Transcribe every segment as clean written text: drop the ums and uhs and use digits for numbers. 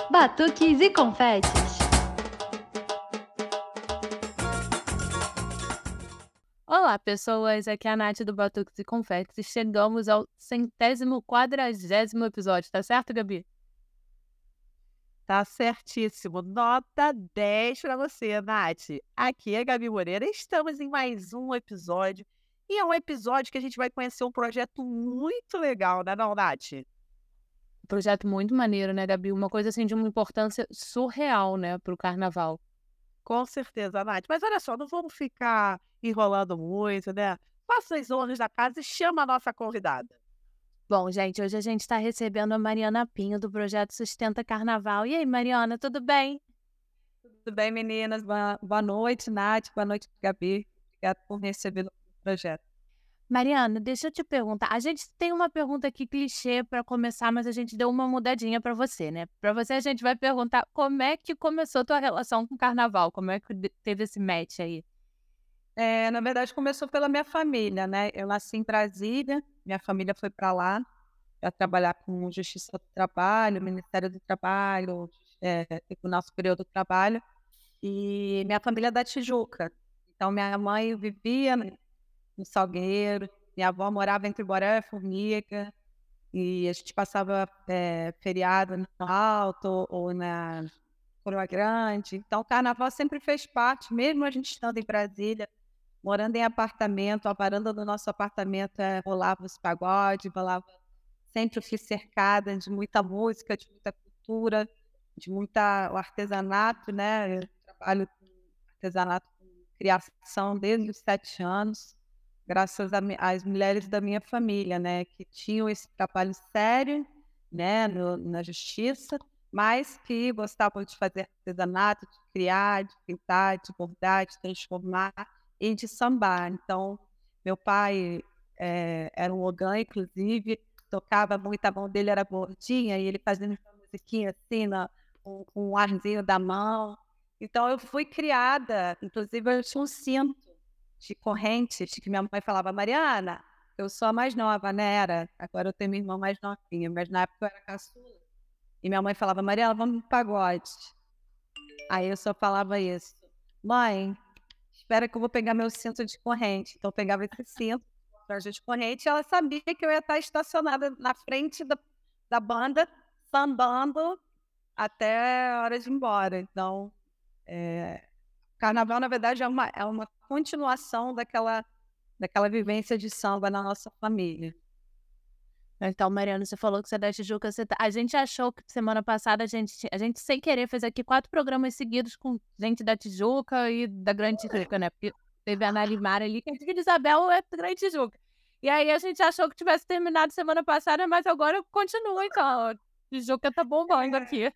Batuques e confetes. Olá, pessoas! Aqui é a Nath do Batuques e Confetes e chegamos ao 140º episódio, tá certo, Gabi? Tá certíssimo. Nota 10 para você, Nath. Aqui é a Gabi Moreira. Estamos em mais um episódio. E é um episódio que a gente vai conhecer um projeto muito legal, né, não, Nath? Projeto muito maneiro, né, Gabi? Uma coisa assim de uma importância surreal, né, pro carnaval. Com certeza, Nath. Mas olha só, não vamos ficar enrolando muito, né? Faça as honras da casa e chama a nossa convidada. Bom, gente, hoje a gente está recebendo a Mariana Pinho do projeto Sustenta Carnaval. E aí, Mariana, tudo bem? Tudo bem, meninas? Boa noite, Nath. Boa noite, Gabi. Obrigada por me receber no projeto. Mariana, deixa eu te perguntar. A gente tem uma pergunta aqui clichê para começar, mas a gente deu uma mudadinha para você, né? Para você a gente vai perguntar como é que começou tua relação com o carnaval? Como é que teve esse match aí? Na verdade, começou pela minha família, né? Eu nasci em Brasília, minha família foi para lá para trabalhar com Justiça do Trabalho, Ministério do Trabalho, Tribunal Superior do Trabalho, e minha família é da Tijuca. Então, minha mãe vivia no Salgueiro, minha avó morava entre Borel e Formiga, e a gente passava feriado no Alto ou na Coroa Grande. Então, o carnaval sempre fez parte, mesmo a gente estando em Brasília, morando em apartamento, a varanda do nosso apartamento rolava os pagodes, rolava, sempre fui cercada de muita música, de muita cultura, de muita o artesanato, né? Eu trabalho com artesanato, com criação desde os 7 anos, graças às mulheres da minha família, né? Que tinham esse trabalho sério, né? Na justiça, mas que gostavam de fazer artesanato, de criar, de pintar, de bordar, de transformar e de sambar. Então, meu pai era um ogã, inclusive, tocava muito, a mão dele era gordinha, e ele fazia uma musiquinha assim, com um arzinho da mão. Então, eu fui criada, inclusive, eu tinha um cinto de correntes, que minha mãe falava, Mariana, eu sou a mais nova, né? Agora eu tenho minha irmã mais novinha, mas na época eu era caçula. E minha mãe falava, Mariana, vamos pro pagode. Aí eu só falava isso. Mãe, espera que eu vou pegar meu cinto de corrente. Então eu pegava esse cinto, loja de corrente, e ela sabia que eu ia estar estacionada na frente da banda, sambando até a hora de ir embora. Então, carnaval, na verdade, é uma continuação daquela vivência de samba na nossa família. Então, Mariana, você falou que você é da Tijuca. A gente achou que semana passada a gente sem querer fez aqui 4 programas seguidos com gente da Tijuca e da Grande Tijuca, né? Porque teve a Ana Limara ali, que a Vila Isabel é da Grande Tijuca. E aí a gente achou que tivesse terminado semana passada, mas agora continua, então. Tijuca tá bombando aqui.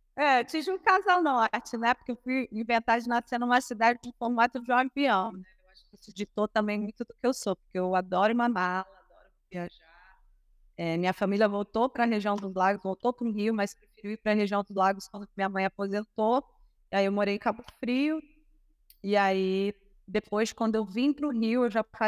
Tijuca Norte, né? Porque eu fui inventar de nascer numa cidade de formato de um avião, né? Eu acho que isso ditou também muito do que eu sou, porque eu adoro uma mala, adoro viajar. Minha família voltou para a região dos Lagos, voltou para o Rio, mas preferiu ir para a região dos Lagos quando minha mãe aposentou. E aí eu morei em Cabo Frio. E aí, depois, quando eu vim para o Rio, eu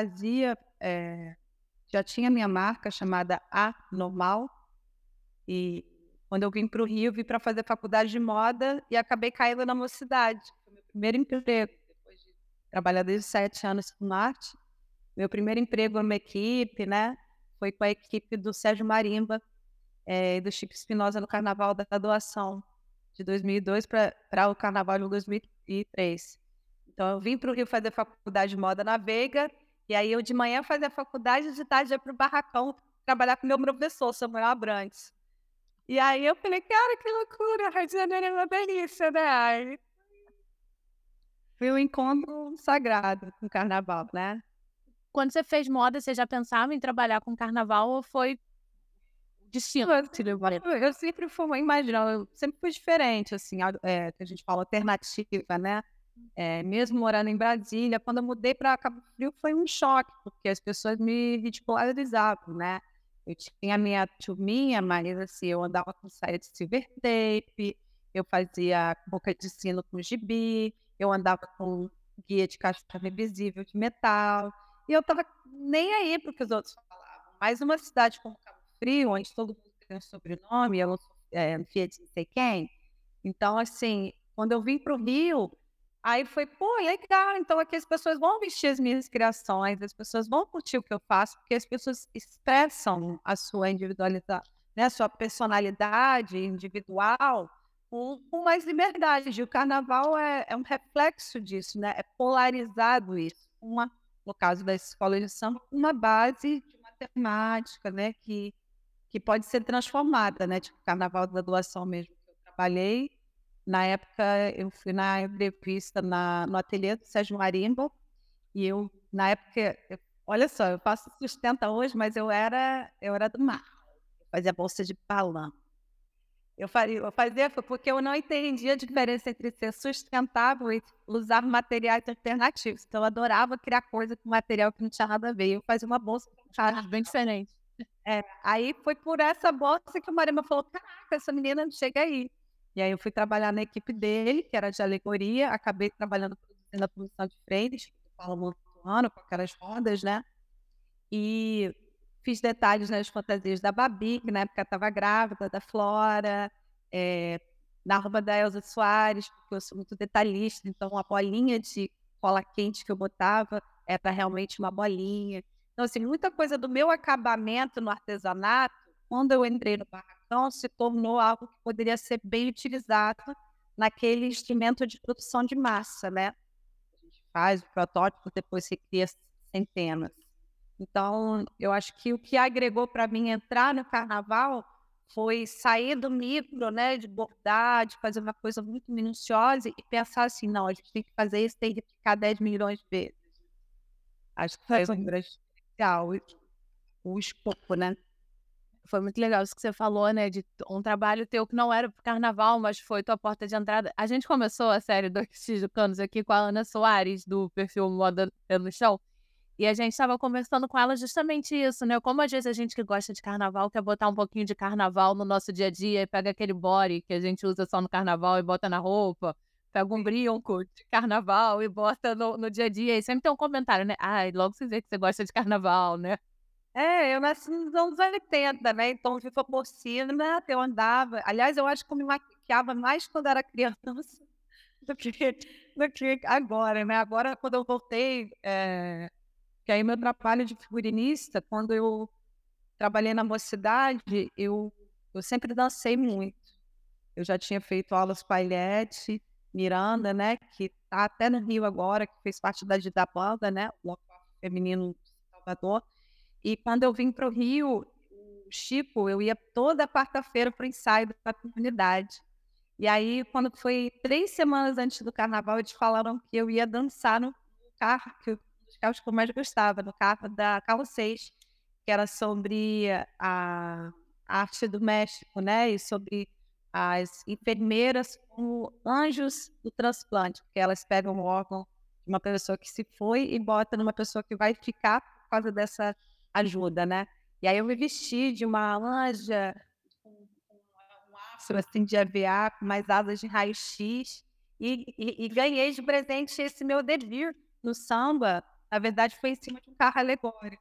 já tinha minha marca chamada A Normal. E quando eu vim para o Rio, vim para fazer faculdade de moda e acabei caindo na Mocidade. Foi meu primeiro emprego, depois de trabalhar desde 7 anos com arte. Meu primeiro emprego numa equipe, né? Foi com a equipe do Sérgio Marimba e do Chico Espinosa no Carnaval da Doação, de 2002 para o Carnaval de 2003. Então, eu vim para o Rio fazer faculdade de moda na Veiga, e aí eu de manhã fazia faculdade, de tarde ia para o Barracão trabalhar com meu professor, Samuel Abrantes. E aí eu falei, cara, que loucura, Rio de Janeiro é uma delícia, né? Aí foi um encontro sagrado com o Carnaval, né? Quando você fez moda, você já pensava em trabalhar com carnaval ou foi destino? Eu sempre fui, imagina, eu sempre fui diferente, assim, que a gente fala alternativa, né? Mesmo morando em Brasília, quando eu mudei para Cabo Frio foi um choque, porque as pessoas me ridicularizavam, né? Eu tinha a minha turminha, mas assim, eu andava com saia de silver tape, eu fazia boca de sino com gibi, eu andava com guia de caixa revisível de metal, e eu tava nem aí para o que os outros falavam. Mas uma cidade como Cabo Frio, onde todo mundo tem um sobrenome, eu não sou filha de não sei quem, Então, assim, quando eu vim para o Rio, aí foi, pô, legal, então aqui as pessoas vão vestir as minhas criações, as pessoas vão curtir o que eu faço, porque as pessoas expressam a sua individualidade, né, a sua personalidade individual com mais liberdade. E o carnaval é um reflexo disso, né? É polarizado isso. No caso da escola de samba, uma base de matemática, né? Que pode ser transformada, né? Tipo, o carnaval da doação mesmo que eu trabalhei. Na época, eu fui na entrevista no ateliê do Sérgio Marimba, e eu, na época, olha só, eu faço sustenta hoje, mas eu era do mar. Eu fazia bolsa de balão. Eu fazia porque eu não entendia a diferença entre ser sustentável e usar materiais alternativos. Então, eu adorava criar coisa com material que não tinha nada a ver. Eu fazia uma bolsa com Acho bem diferente. Aí foi por essa bolsa que o Marima falou: caraca, essa menina chega aí. E aí eu fui trabalhar na equipe dele, que era de alegoria, acabei trabalhando produzindo a produção de frentes, Paulo Montuano, com aquelas rodas, né? E fiz detalhes nas fantasias da Babi, que na época estava grávida, da Flora, na roupa da Elza Soares, porque eu sou muito detalhista, então a bolinha de cola quente que eu botava era realmente uma bolinha. Então, assim, muita coisa do meu acabamento no artesanato, quando eu entrei no barracão, se tornou algo que poderia ser bem utilizado naquele instrumento de produção de massa, né? A gente faz o protótipo, depois se cria centenas. Então, eu acho que o que agregou para mim entrar no carnaval foi sair do micro, né, de bordar, de fazer uma coisa muito minuciosa e pensar assim, não, a gente tem que fazer isso, tem que ficar 10 milhões de vezes. Acho que foi um grande diferencial, o escopo, né? Foi muito legal isso que você falou, né, de um trabalho teu que não era pro carnaval, mas foi tua porta de entrada. A gente começou a série Dois Tijucanos aqui com a Ana Soares, do perfil Moda Pelo Chão, e a gente estava conversando com ela justamente isso, né, como às vezes a gente que gosta de carnaval quer botar um pouquinho de carnaval no nosso dia a dia e pega aquele body que a gente usa só no carnaval e bota na roupa, pega um brinco de carnaval e bota no dia a dia, e sempre tem um comentário, né, ai, logo se vê que você gosta de carnaval, né. Eu nasci nos anos 80, né? Então, viva porcina, eu andava. Aliás, eu acho que eu me maquiava mais quando era criança do que, do que agora, né? Agora, quando eu voltei, que aí meu trabalho de figurinista, quando eu trabalhei na Mocidade, eu sempre dancei muito. Eu já tinha feito aulas com a Ilete Miranda, né? Que tá até no Rio agora, que fez parte da banda, né? O Bloco Feminino de Salvador. E quando eu vim para o Rio, o Chico, eu ia toda quarta-feira para o ensaio da comunidade. E aí, quando foi 3 semanas antes do carnaval, eles falaram que eu ia dançar no carro, um dos carros que eu mais gostava, no carro da Carro 6, que era sobre a arte do México, né? E sobre as enfermeiras como anjos do transplante, porque elas pegam o órgão de uma pessoa que se foi e botam numa pessoa que vai ficar por causa dessa ajuda, né. E aí eu me vesti de uma anja, com um afro, assim, de EVA, com mais asas de raio-x, e ganhei de presente esse meu devir no samba. Na verdade, foi em cima de um carro alegórico.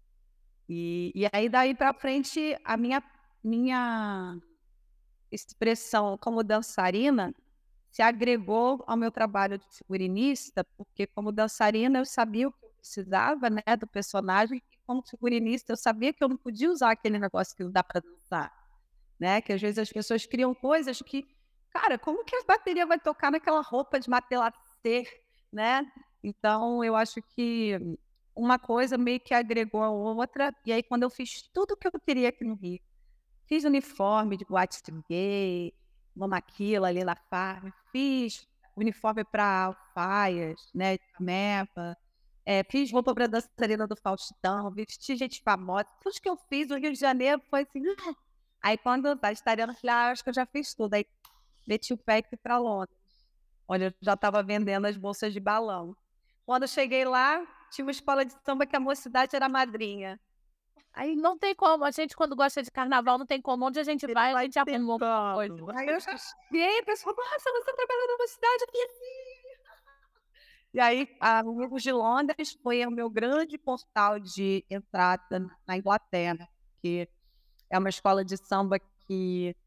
E aí daí para frente, a minha expressão como dançarina se agregou ao meu trabalho de figurinista, porque como dançarina eu sabia o que eu precisava, né, do personagem, e como figurinista eu sabia que eu não podia usar aquele negócio que não dá para dançar, né, que às vezes as pessoas criam coisas que, cara, como que a bateria vai tocar naquela roupa de matelassé, né? Então eu acho que uma coisa meio que agregou a outra, e aí quando eu fiz tudo o que eu queria aqui no Rio, fiz uniforme de boate gay, uma maquila ali na farm, fiz uniforme para alfaias, né, de Camepa, fiz roupa para dançarina do Faustão, vesti gente famosa, tudo que eu fiz no Rio de Janeiro foi assim, aí quando a vegetariana, eu falei, acho que eu já fiz tudo, aí meti o pé e fui para Londres, onde eu já estava vendendo as bolsas de balão. Quando eu cheguei lá, tinha uma escola de samba que a Mocidade era a madrinha. Aí não tem como, a gente quando gosta de carnaval não tem como, onde a gente vai, a gente arruma alguma coisa. Aí eu já cheguei, o pessoal, nossa, você trabalhou na Mocidade aqui assim. E aí, a Amigos de Londres foi o meu grande portal de entrada na Inglaterra, que é uma escola de samba que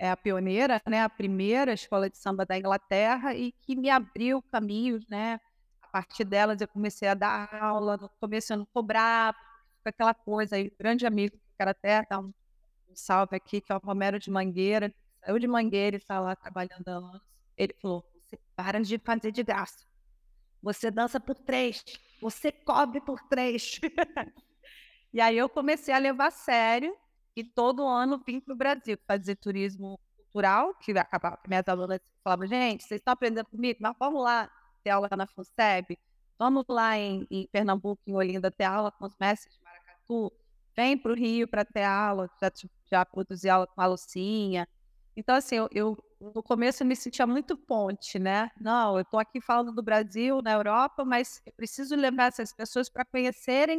é a pioneira, né, a primeira escola de samba da Inglaterra e que me abriu caminhos, né? A partir delas eu comecei a dar aula, no começo eu não cobrava, foi aquela coisa aí, um grande amigo, que quero até dar um salve aqui, que é o Romero de Mangueira, saiu de Mangueira e está lá trabalhando há anos. Ele falou, você para de fazer de graça, você dança por 3, você cobre por 3. E aí eu comecei a levar a sério e todo ano vim para o Brasil fazer turismo cultural, que acabava que minhas alunas falavam, gente, vocês estão aprendendo comigo? Mas vamos lá ter aula na FUNSEB, vamos lá em Pernambuco, em Olinda, ter aula com os mestres de maracatu, vem para o Rio para ter aula, já produzi aula com a Lucinha. Então, assim, eu no começo eu me sentia muito ponte, né? Não, eu estou aqui falando do Brasil, na Europa, mas eu preciso levar essas pessoas para conhecerem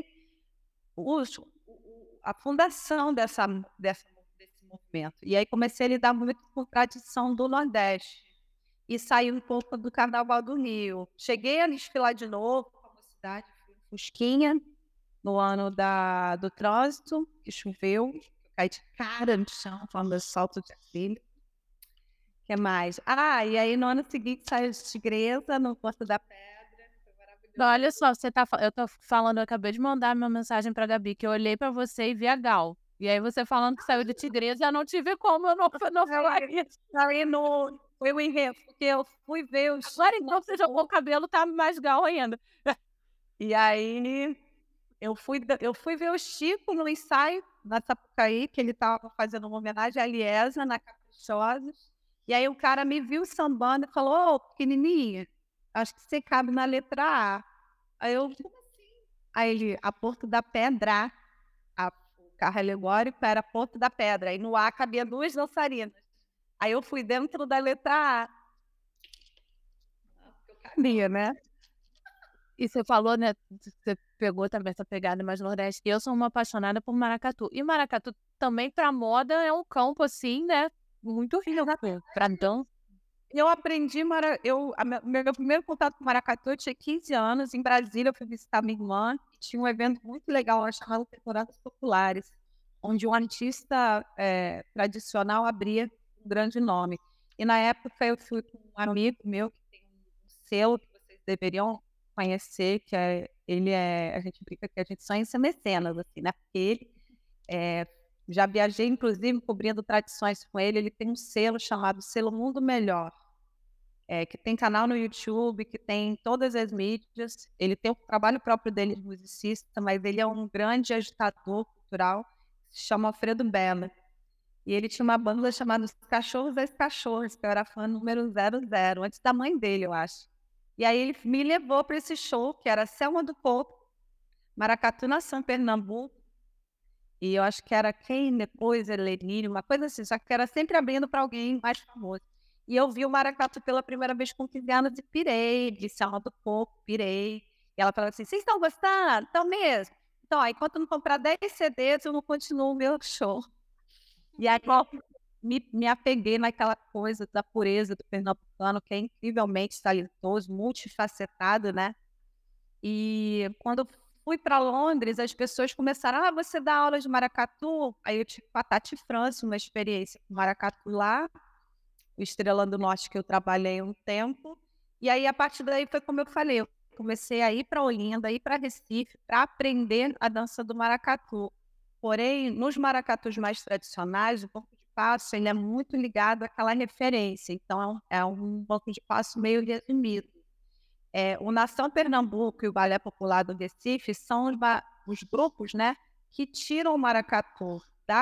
a fundação desse movimento. E aí comecei a lidar muito com tradição do Nordeste e saí um pouco do Carnaval do Rio. Cheguei a desfilar de novo com a mocidade, fui em Fusquinha, no ano do trânsito, que choveu, eu caí de cara no chão, falando de salto de acrílico. O que mais? E aí no ano seguinte saiu de Tigresa, no Porto da Pedra. Foi maravilhoso. Não, olha só, eu tô falando, eu acabei de mandar minha mensagem pra Gabi, que eu olhei pra você e vi a Gal. E aí você falando que saiu de Tigresa, eu não tive como eu não falar isso. Aí foi o enredo, porque eu fui ver os... Agora então você jogou o cabelo, tá mais Gal ainda. E aí eu fui ver o Chico no ensaio na Sapucaí, que ele estava fazendo uma homenagem à Liesa, na Caprichosos. E aí o cara me viu sambando e falou, ô, pequenininha, acho que você cabe na letra A. Aí eu, como assim? Aí ele, a Porto da Pedra. O carro alegórico era Porto da Pedra. Aí no A cabia 2 dançarinas. Aí eu fui dentro da letra A. Eu cabia, né? E você falou, né, você pegou também essa pegada mais nordeste. Eu sou uma apaixonada por maracatu. E maracatu também pra moda é um campo assim, né, muito rico pra dança. Eu aprendi, meu primeiro contato com maracatu, eu tinha 15 anos, em Brasília, eu fui visitar minha irmã, e tinha um evento muito legal lá chamado Temporadas Populares, onde um artista tradicional abria um grande nome. E na época eu fui com um amigo meu, que tem um selo que vocês deveriam conhecer, que a gente brinca que a gente sonha em ser mecenas, assim, né? Porque ele já viajei, inclusive, cobrindo tradições com ele. Ele tem um selo chamado Selo Mundo Melhor, que tem canal no YouTube, que tem todas as mídias. Ele tem o trabalho próprio dele de musicista, mas ele é um grande agitador cultural, se chama Alfredo Bella. E ele tinha uma banda chamada Os Cachorros das Cachorras, que eu era fã número 00, antes da mãe dele, eu acho. E aí ele me levou para esse show, que era Selma do Coco, Maracatu Nação Pernambuco, e eu acho que era quem depois, Helenir, uma coisa assim, só que era sempre abrindo para alguém mais famoso. E eu vi o maracatu pela primeira vez com 15 anos e pirei, disse Selma do Coco, pirei. E ela falou assim, vocês estão gostando? Estão mesmo? Então, aí, enquanto eu não comprar 10 CDs, eu não continuo o meu show. E aí me apeguei naquela coisa da pureza do pernambucano, que é incrivelmente talentoso, multifacetado, né? E quando fui para Londres, as pessoas começaram, você dá aula de maracatu? Aí eu tive com a Tati França, uma experiência com maracatu lá, o Estrela do Norte, que eu trabalhei um tempo. E aí, a partir daí, foi como eu falei, eu comecei a ir para Olinda, ir para Recife, para aprender a dança do maracatu. Porém, nos maracatus mais tradicionais, o banco de passo ele é muito ligado àquela referência. Então, é um banco de passo meio resumido. O Nação Pernambuco e o Balé Popular do Recife são os grupos, né, que tiram o maracatu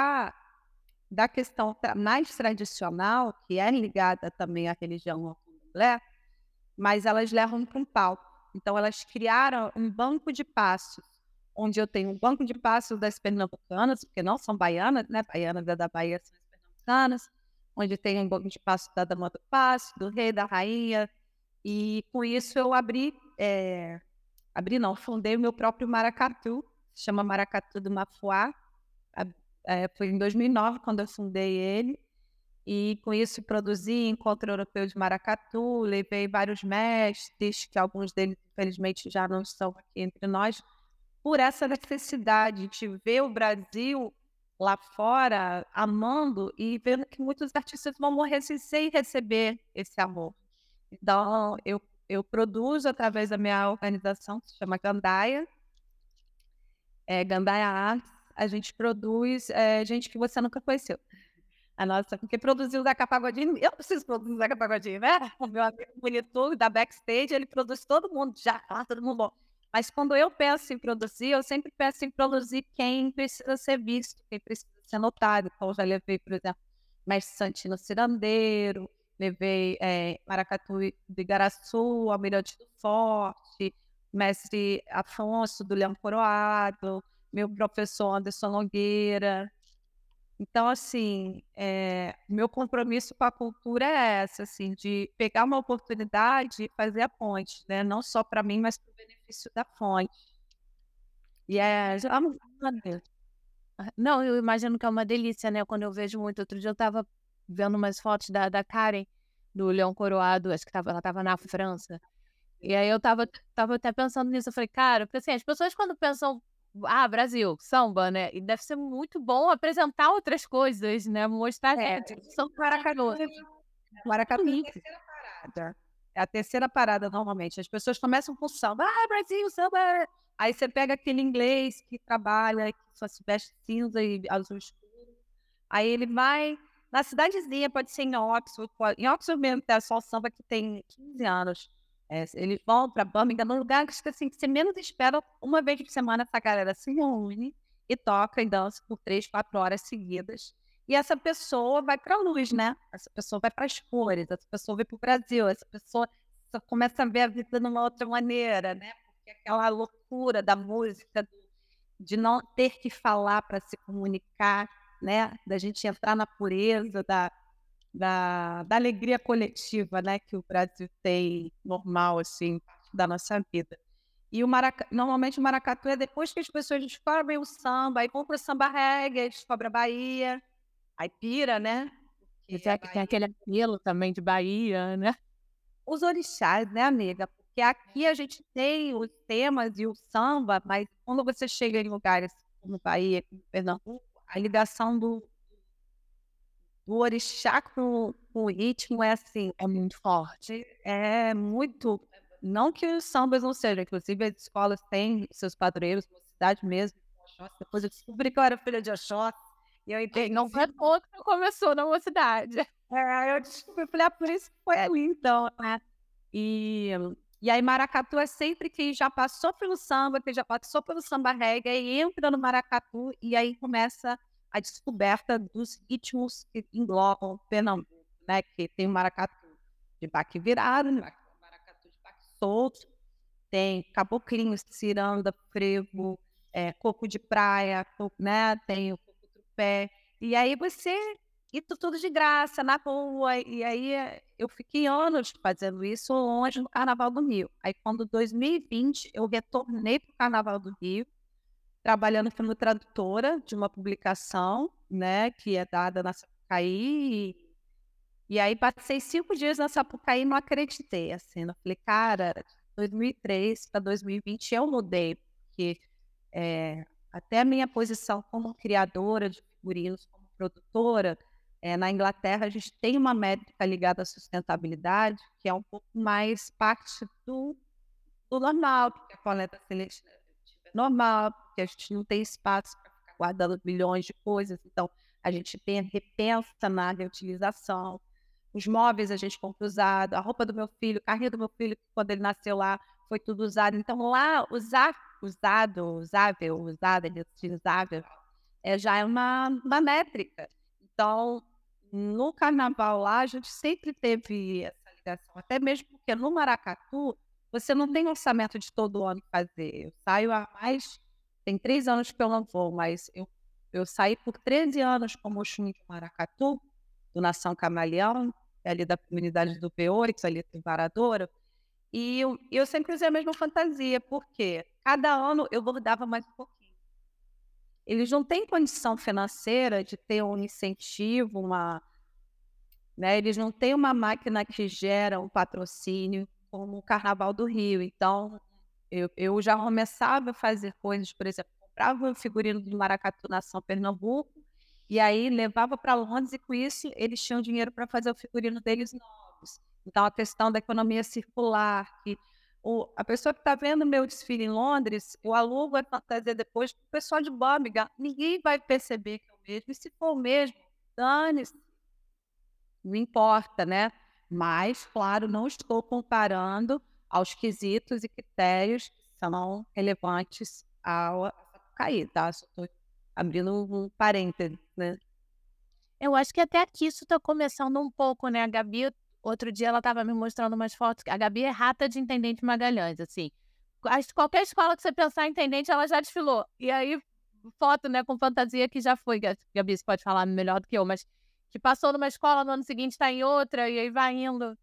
da questão mais tradicional, que é ligada também à religião ao candomblé, mas elas levam para um palco. Então, elas criaram um banco de passos, onde eu tenho um banco de passos das pernambucanas, porque não são baianas, né? Baianas da Bahia são as pernambucanas, onde tem um banco de passos da Dama do Passo, do Rei, da Rainha, e com isso eu fundei o meu próprio maracatu, se chama Maracatu do Mafuá. Foi em 2009 quando eu fundei ele, e com isso produzi Encontro Europeu de Maracatu, levei vários mestres, que alguns deles infelizmente já não estão aqui entre nós, por essa necessidade de ver o Brasil lá fora amando e vendo que muitos artistas vão morrer sem receber esse amor. Então, eu produzo através da minha organização, que se chama Gandaia, Gandaia Arts. A gente produz gente que você nunca conheceu. A nossa, porque produzir o Zeca Pagodinho, eu preciso produzir o Zeca Pagodinho, né? O meu amigo bonito da backstage, ele produz todo mundo, já, todo mundo bom. Mas quando eu penso em produzir, eu sempre penso em produzir quem precisa ser visto, quem precisa ser notado. Então, eu já levei, por exemplo, Mestre Santino Cirandeiro, levei Maracatu do Igaraçu, Almirante do Forte, Mestre Afonso do Leão Coroado, meu professor Anderson Nogueira. Então, assim, meu compromisso com a cultura é essa, assim, de pegar uma oportunidade e fazer a ponte, né? Não só para mim, mas para o benefício da fonte. E vamos fazer. Não, eu imagino que é uma delícia, né? Quando eu vejo muito. Outro dia eu estava vendo umas fotos da Karen, do Leão Coroado, acho que ela estava na França. E aí eu tava até pensando nisso. Eu falei, cara, porque assim, as pessoas quando pensam, Brasil, samba, né? E deve ser muito bom apresentar outras coisas, né? Mostrar que são maravilhosos. Maracatu é a terceira parada. É a terceira parada, normalmente. As pessoas começam com samba. Brasil, samba! Aí você pega aquele inglês que trabalha, que só se veste cinza e azul escuro. Aí ele vai na cidadezinha, pode ser em Oxford. Em Oxford mesmo, tem só samba que tem 15 anos. Eles vão para Birmingham, num lugar que, assim, que você menos espera. Uma vez por semana, essa galera se reúne e toca e dança por 3, 4 horas seguidas. E essa pessoa vai para a luz, né? Essa pessoa vai para as cores, essa pessoa vai para o Brasil, essa pessoa só começa a ver a vida de uma outra maneira, né? Porque aquela loucura da música, de não ter que falar para se comunicar, né? Da gente entrar na pureza, da alegria coletiva, né? Que o Brasil tem normal, assim, da nossa vida. E normalmente o maracatu é depois que as pessoas descobrem o samba, aí vão para o samba reggae, descobrem a Bahia, aí pira, né? E tem aquele apelo também de Bahia, né? Os orixás, né, amiga? Porque aqui a gente tem os temas e o samba, mas quando você chega em lugares como Bahia, como Pernambuco, a ligação do orixá com o ritmo é assim, é muito forte. É muito. Não que os sambas não sejam, inclusive as escolas têm seus padroeiros, uma cidade mesmo, Oxóssi. Depois eu descobri que eu era filha de Oxóssi, e eu entendi. Não foi pouco que começou na mocidade. Eu descobri, falei, por isso que foi ali, então, né? E aí Maracatu é sempre que já passou pelo samba, que já passou pelo samba reggae, e entra no maracatu, e aí começa a descoberta dos ritmos que englobam Pernambuco, né? Que tem o maracatu de baque virado, maracatu de baque solto, tem caboclinho, ciranda, frevo, coco de praia, né? Tem o coco trupé. E aí isso tudo de graça, na rua. E aí eu fiquei anos fazendo isso longe no Carnaval do Rio. Aí quando 2020 eu retornei para o Carnaval do Rio, trabalhando como tradutora de uma publicação, né, que é dada na Sapucaí. E aí passei 5 dias na Sapucaí e não acreditei, assim. Eu falei, cara, 2003 para 2020 eu mudei, porque até a minha posição como criadora de figurinos, como produtora, na Inglaterra a gente tem uma métrica ligada à sustentabilidade, que é um pouco mais parte do normal, porque a coleta seletiva é normal, porque a gente não tem espaço para ficar guardando milhões de coisas, então a gente repensa na reutilização. Os móveis a gente compra usado, a roupa do meu filho, o carrinho do meu filho, quando ele nasceu lá, foi tudo usado. Então lá, usável, reutilizável, já é uma métrica. Então, no carnaval lá, a gente sempre teve essa ligação, até mesmo porque no maracatu, você não tem orçamento de todo ano fazer. Eu saio tem 3 anos que eu não vou, mas eu saí por 13 anos como Oxum de Maracatu, do Nação Camaleão, ali da comunidade do Peorix, ali do Varadora. E eu sempre usei a mesma fantasia, porque cada ano eu bordava mais um pouquinho. Eles não têm condição financeira de ter um incentivo, né? Eles não têm uma máquina que gera um patrocínio como o Carnaval do Rio. Então, eu já começava a fazer coisas, por exemplo, comprava o figurino do Maracatu Nação Pernambuco, E aí levava para Londres e com isso eles tinham dinheiro para fazer o figurino deles novos. Então a questão da economia circular, que a pessoa que está vendo meu desfile em Londres, eu alugo a fantasia depois para o pessoal de Birmingham, ninguém vai perceber que é o mesmo, e se for o mesmo, dane-se, não importa, né? Mas, claro, não estou comparando aos quesitos e critérios que são relevantes ao cair, tá? Só estou abrindo um parêntese, né? Eu acho que até aqui isso tá começando um pouco, né, a Gabi, outro dia ela estava me mostrando umas fotos, a Gabi é rata de Intendente Magalhães, assim, qualquer escola que você pensar em intendente, ela já desfilou, e aí foto, né, com fantasia que já foi, Gabi, você pode falar melhor do que eu, mas que passou numa escola, no ano seguinte está em outra, e aí vai indo.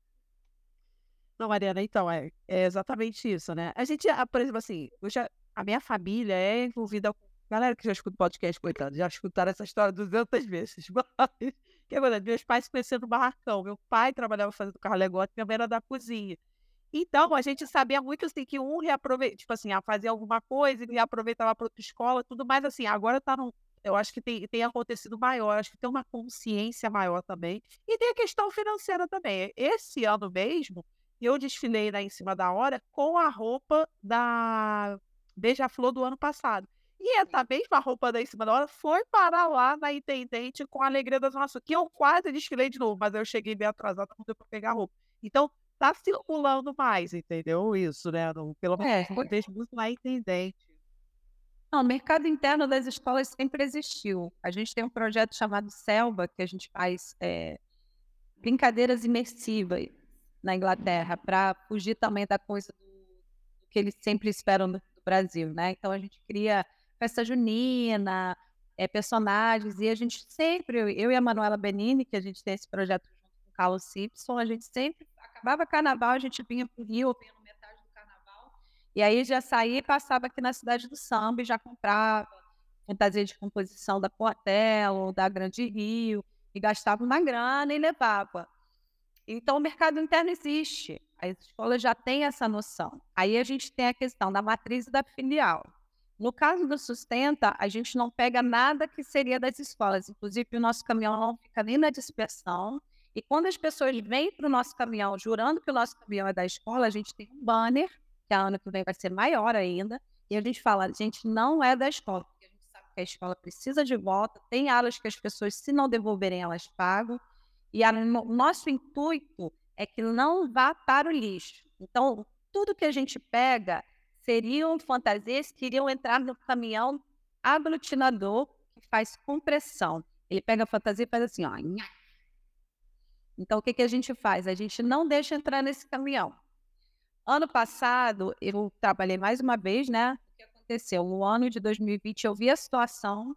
Não, Mariana, então, é exatamente isso, né? A gente, por exemplo, assim, a minha família é envolvida com. Galera que já escuta podcast, coitado, já escutaram essa história 200 vezes. Mas, que acontece? Meus pais se conheceram no barracão. Meu pai trabalhava fazendo carro alegórico, minha mãe era da cozinha. Então, a gente sabia muito assim que um reaproveitava, tipo assim, fazia alguma coisa e reaproveitava para outra escola, tudo mais assim. Agora tá num. Eu acho que tem acontecido maior, acho que tem uma consciência maior também. E tem a questão financeira também. Esse ano mesmo, eu desfilei lá em cima da hora com a roupa da Beija-Flor do ano passado. E essa mesma roupa da em cima da hora foi parar lá na Intendente com a Alegria da Zona Sul, que eu quase desfilei de novo, mas eu cheguei bem atrasada, não deu para pegar a roupa. Então, tá circulando mais, entendeu? Isso, né? Pelo É, menos desde muito lá Intendente. não, o mercado interno das escolas sempre existiu. A gente tem um projeto chamado Selva, que a gente faz brincadeiras imersivas na Inglaterra, para fugir também da coisa do que eles sempre esperam do Brasil, né? Então a gente cria festa junina, personagens, e a gente sempre, eu e a Manuela Benini, que a gente tem esse projeto junto com o Carlos Simpson, a gente sempre, acabava carnaval, a gente vinha para o Rio, ou vinha no metade do carnaval, e aí já saía e passava aqui na cidade do samba e já comprava fantasia de composição da Portela, da Grande Rio, e gastava uma grana e levava. Então, o mercado interno existe, as escolas já têm essa noção. Aí a gente tem a questão da matriz e da filial. No caso do Sustenta, a gente não pega nada que seria das escolas, inclusive o nosso caminhão não fica nem na dispersão, e quando as pessoas vêm para o nosso caminhão jurando que o nosso caminhão é da escola, a gente tem um banner, que ano que vem vai ser maior ainda, e a gente fala, a gente não é da escola, porque a gente sabe que a escola precisa de volta, tem aulas que as pessoas, se não devolverem, elas pagam, e o nosso intuito é que não vá para o lixo. Então, tudo que a gente pega seriam fantasias que iriam entrar no caminhão aglutinador que faz compressão. Ele pega a fantasia e faz assim, ó. Nha. Então, o que a gente faz? A gente não deixa entrar nesse caminhão. Ano passado, eu trabalhei mais uma vez, né? O que aconteceu? No ano de 2020, eu vi a situação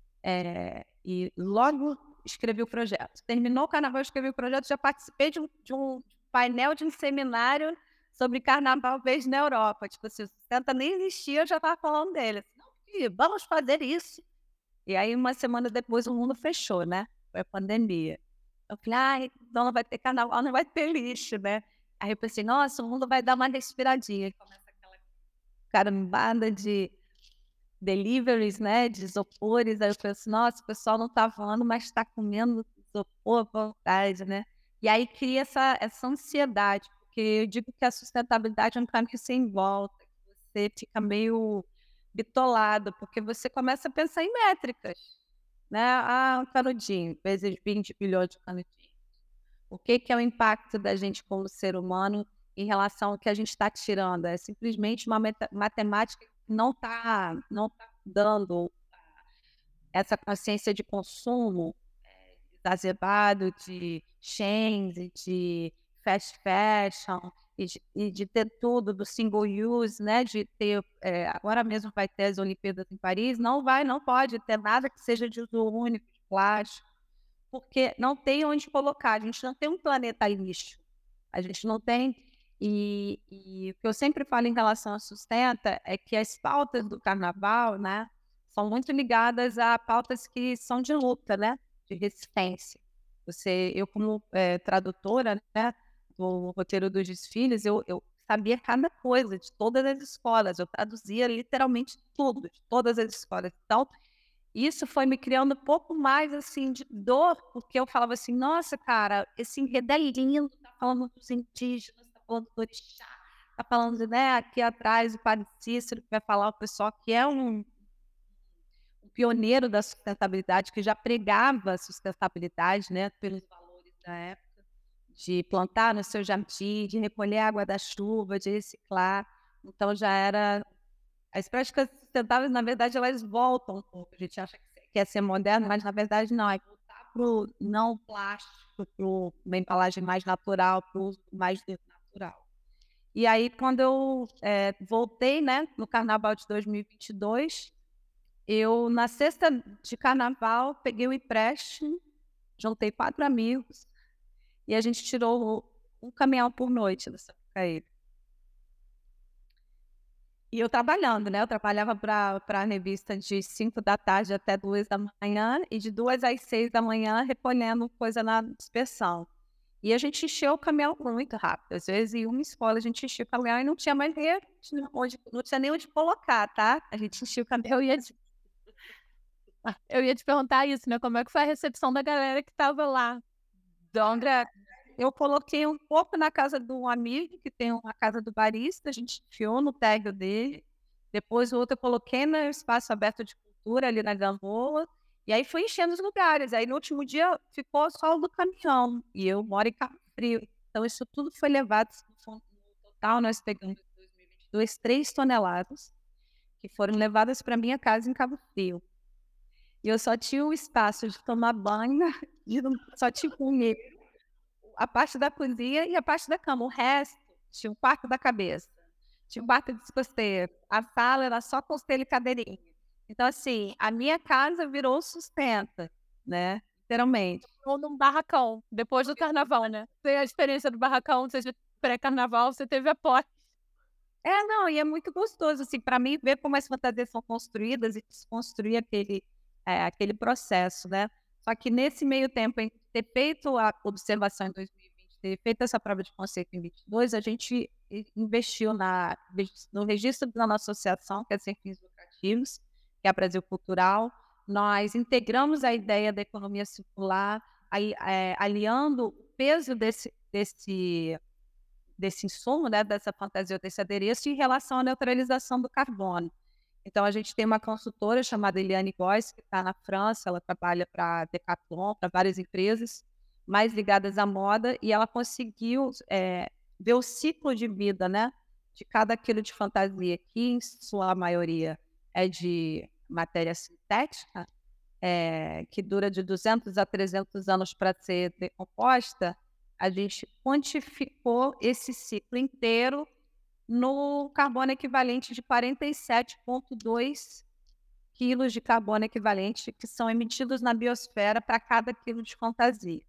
e logo escrevi o projeto. Terminou o carnaval, eu escrevi o projeto, já participei de um painel de um seminário sobre carnaval vez na Europa. Tipo assim, o Sustenta nem existia, eu já estava falando dele. Assim, não, filho, vamos fazer isso. E aí, uma semana depois, o mundo fechou, né? Foi a pandemia. Eu falei, ai, então não vai ter carnaval, não vai ter lixo, né? Aí eu pensei, nossa, o mundo vai dar uma respiradinha. E começa aquela carambada de deliveries, né, de isopores, aí eu penso, nossa, o pessoal não está voando, mas está comendo isopor à vontade, né? E aí cria essa ansiedade, porque eu digo que a sustentabilidade é um caminho sem volta, que você fica meio bitolado, porque você começa a pensar em métricas, né? Ah, um canudinho, vezes 20 bilhões de canudinhos. O que é o impacto da gente como ser humano em relação ao que a gente está tirando? É simplesmente uma matemática que não tá dando essa consciência de consumo exacerbado, de chains, e de fast fashion, e de ter tudo do single use, né? De ter, agora mesmo vai ter as Olimpíadas em Paris, não pode ter nada que seja de uso único, de plástico, porque não tem onde colocar, a gente não tem um planeta lixo, a gente não tem. E o que eu sempre falo em relação à Sustenta é que as pautas do carnaval, né, são muito ligadas a pautas que são de luta, né, de resistência. Eu como tradutora, né, do roteiro dos desfiles, eu sabia cada coisa de todas as escolas, eu traduzia literalmente tudo, de todas as escolas. Então, isso foi me criando um pouco mais, assim, de dor, porque eu falava assim: "Nossa, cara, esse enredo é lindo, tá falando dos indígenas, tá falando do orixá, tá falando, né, aqui atrás o padre Cícero que vai falar, o pessoal que é um pioneiro da sustentabilidade, que já pregava a sustentabilidade, né, pelos valores da época, de plantar no seu jardim, de recolher a água da chuva, de reciclar. Então já era as práticas sustentáveis, na verdade, elas voltam um pouco. A gente acha que quer ser moderno, mas na verdade não, é voltar para o não plástico, para uma embalagem mais natural, para o uso mais natural. E aí, quando eu voltei, né, no carnaval de 2022, eu, na sexta de carnaval, peguei o empréstimo, juntei 4 amigos e a gente tirou um caminhão por noite da Sapucaí. E eu trabalhando, né, eu trabalhava para a revista de 5 da tarde até 2 da manhã e de 2 às 6 da manhã recolhendo coisa na dispersão. E a gente encheu o caminhão muito rápido, às vezes em uma escola a gente enchia o caminhão e não tinha mais nem onde, não tinha nem onde colocar, tá? A gente enchia o caminhão e Eu ia te perguntar isso, né? Como é que foi a recepção da galera que estava lá? André, eu coloquei um pouco na casa de um amigo que tem uma casa do barista, a gente enfiou no térreo dele. Depois o outro eu coloquei no espaço aberto de cultura ali na Gamboa. E aí foi enchendo os lugares. Aí no último dia ficou só o do caminhão. E eu moro em Cabo Frio. Então isso tudo foi levado. No total nós pegamos em 2022 3 toneladas que foram levadas para minha casa em Cabo Frio. E eu só tinha o espaço de tomar banho, só tinha comer a parte da cozinha e a parte da cama. O resto tinha o quarto da cabeça, tinha o quarto de costeiro, a sala era só costeiro e cadeirinha. Então, assim, a minha casa virou sustenta, né? Literalmente. Ou num barracão, depois do carnaval, né? Tem a experiência do barracão, seja pré-carnaval, você teve a posse. Não, e é muito gostoso, assim, para mim, ver como as fantasias são construídas e desconstruir aquele processo, né? Só que nesse meio tempo, em ter feito a observação em 2020, ter feito essa prova de conceito em 2022, a gente investiu no registro da nossa associação, que é sem fins lucrativos, que é a Brasil Cultural. Nós integramos a ideia da economia circular, aliando o peso desse insumo, né, dessa fantasia, desse adereço, em relação à neutralização do carbono. Então, a gente tem uma consultora chamada Eliane Góes, que está na França, ela trabalha para a Decathlon, para várias empresas, mais ligadas à moda, e ela conseguiu ver o ciclo de vida, né, de cada quilo de fantasia, que em sua maioria é de matéria sintética, que dura de 200 a 300 anos para ser decomposta. A gente quantificou esse ciclo inteiro no carbono equivalente de 47,2 quilos de carbono equivalente que são emitidos na biosfera para cada quilo de fantasia.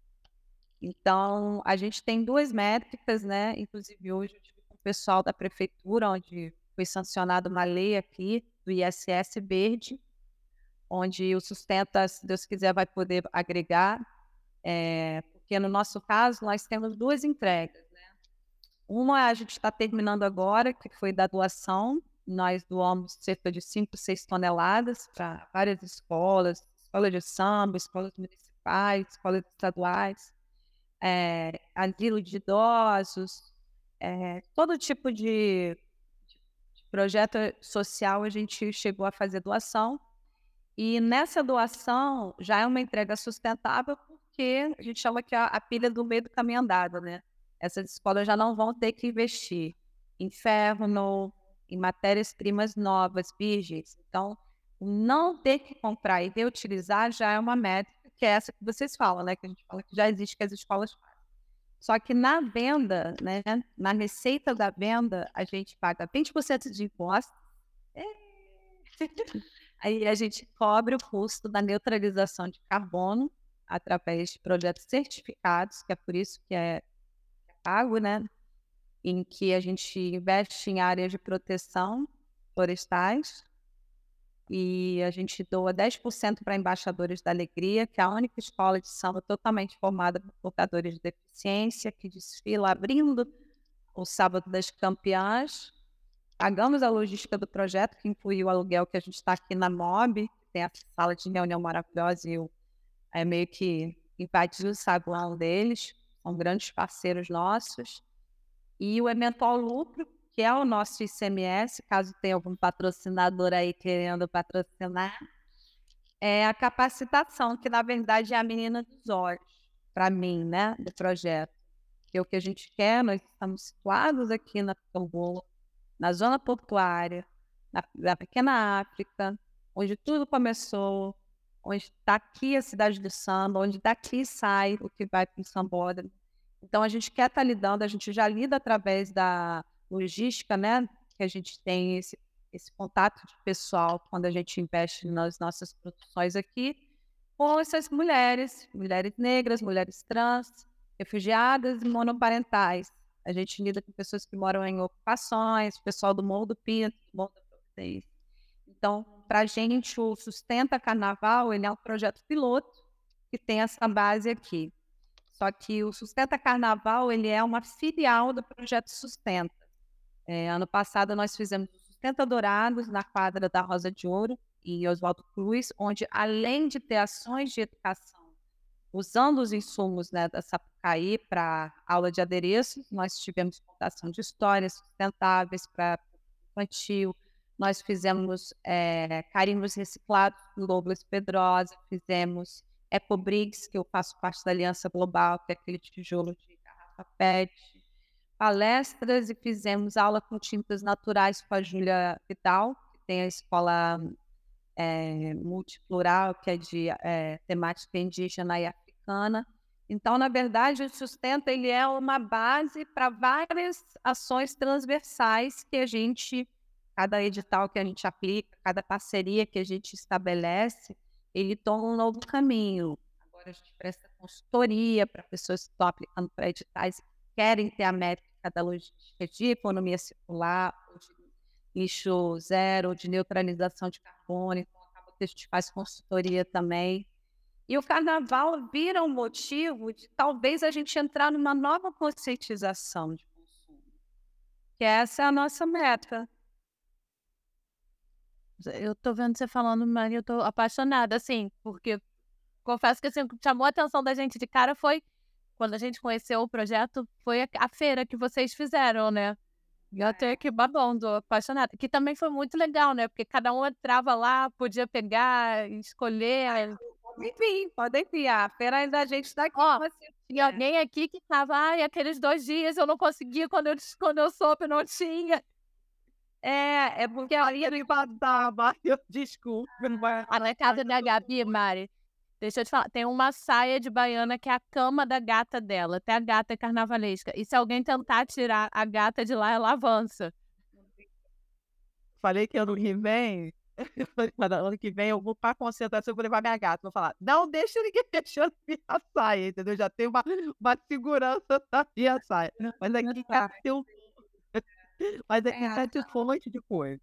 Então, a gente tem 2 métricas, né? Inclusive, hoje eu tive com o pessoal da prefeitura, onde foi sancionada uma lei aqui do ISS verde, onde o Sustenta, se Deus quiser, vai poder agregar, porque no nosso caso nós temos 2 entregas, né? Uma a gente está terminando agora, que foi da doação. Nós doamos cerca de 5, 6 toneladas para várias escolas de samba, escolas municipais, escolas estaduais, asilo de idosos, todo tipo de projeto social a gente chegou a fazer doação. E nessa doação já é uma entrega sustentável, porque a gente chama que é a pilha do meio do caminho andado, né? Essas escolas já não vão ter que investir em ferro, em matérias-primas novas, virgens. Então, não ter que comprar e reutilizar já é uma métrica, que é essa que vocês falam, né? Que a gente fala que já existe, que as escolas fazem. Só que na venda, né? Na receita da venda, a gente paga 20% de imposto. Aí a gente cobre o custo da neutralização de carbono através de projetos certificados, que é por isso que é pago, né? Em que a gente investe em áreas de proteção florestais e a gente doa 10% para Embaixadores da Alegria, que é a única escola de samba totalmente formada por portadores de deficiência, que desfila abrindo o Sábado das Campeãs. Pagamos a logística do projeto, que inclui o aluguel que a gente está aqui na MOB, tem a sala de reunião maravilhosa, e eu meio que invadi o saguão deles, são grandes parceiros nossos. E o Eventual Lucro, que é o nosso ICMS, caso tenha algum patrocinador aí querendo patrocinar, é a capacitação, que na verdade é a menina dos olhos, para mim, né, do projeto. Que é o que a gente quer, nós estamos situados aqui na Angola, na zona portuária, na pequena África, onde tudo começou, onde está aqui a cidade do samba, onde daqui sai o que vai para o sambódromo. Então, a gente quer estar lidando, a gente já lida através da logística, né? Que a gente tem esse contato de pessoal quando a gente investe nas nossas produções aqui, com essas mulheres negras, mulheres trans, refugiadas e monoparentais. A gente lida com pessoas que moram em ocupações, pessoal do Morro do Pinto, do Morro da Providência. Então, para a gente, o Sustenta Carnaval, ele é um projeto piloto que tem essa base aqui. Só que o Sustenta Carnaval, ele é uma filial do projeto Sustenta. Ano passado, nós fizemos o Sustenta Dourados, na quadra da Rosa de Ouro, em Oswaldo Cruz, onde, além de ter ações de educação, usando os insumos, né, da Sapucaí para aula de adereços, nós tivemos contação de histórias sustentáveis para infantil, nós fizemos carimbos reciclados do Douglas Pedrosa, fizemos Ecobricks, que eu faço parte da Aliança Global, que é aquele tijolo de garrafa PET, palestras, e fizemos aula com tintas naturais com a Júlia Vidal, que tem a escola multiplural, que é de temática indígena e africana. Então, na verdade, o Sustenta, ele é uma base para várias ações transversais que a gente, cada edital que a gente aplica, cada parceria que a gente estabelece, ele toma um novo caminho. Agora a gente presta consultoria para pessoas que estão aplicando para editais e querem ter a métrica da logística de economia circular, ou de lixo zero, ou de neutralização de carbono. Então, acaba que a gente faz consultoria também. E o carnaval vira um motivo de talvez a gente entrar numa nova conscientização de consumo, que essa é a nossa meta. Eu tô vendo você falando, mas eu tô apaixonada, assim, porque confesso que assim, o que chamou a atenção da gente de cara foi, quando a gente conheceu o projeto, foi a feira que vocês fizeram, né? E eu até que babando, apaixonada. Que também foi muito legal, né? Porque cada um entrava lá, podia pegar, escolher. Podem vir. A feira ainda a gente está aqui. Ó, tinha alguém aqui que tava, ai, aqueles 2 dias eu não conseguia, quando eu soube, não tinha. É porque aí me passava, desculpa. Na casa da Gabi, Mari, deixa eu te falar, tem uma saia de baiana que é a cama da gata dela. Até a gata é carnavalesca. E se alguém tentar tirar a gata de lá, ela avança. Falei que ano que vem, ano que vem eu vou para concentração, eu vou levar minha gata. Vou falar, não deixa ninguém mexendo na minha saia, entendeu? Já tem uma segurança da minha saia. Mas aqui tem um... Mas aqui tem um monte de coisa.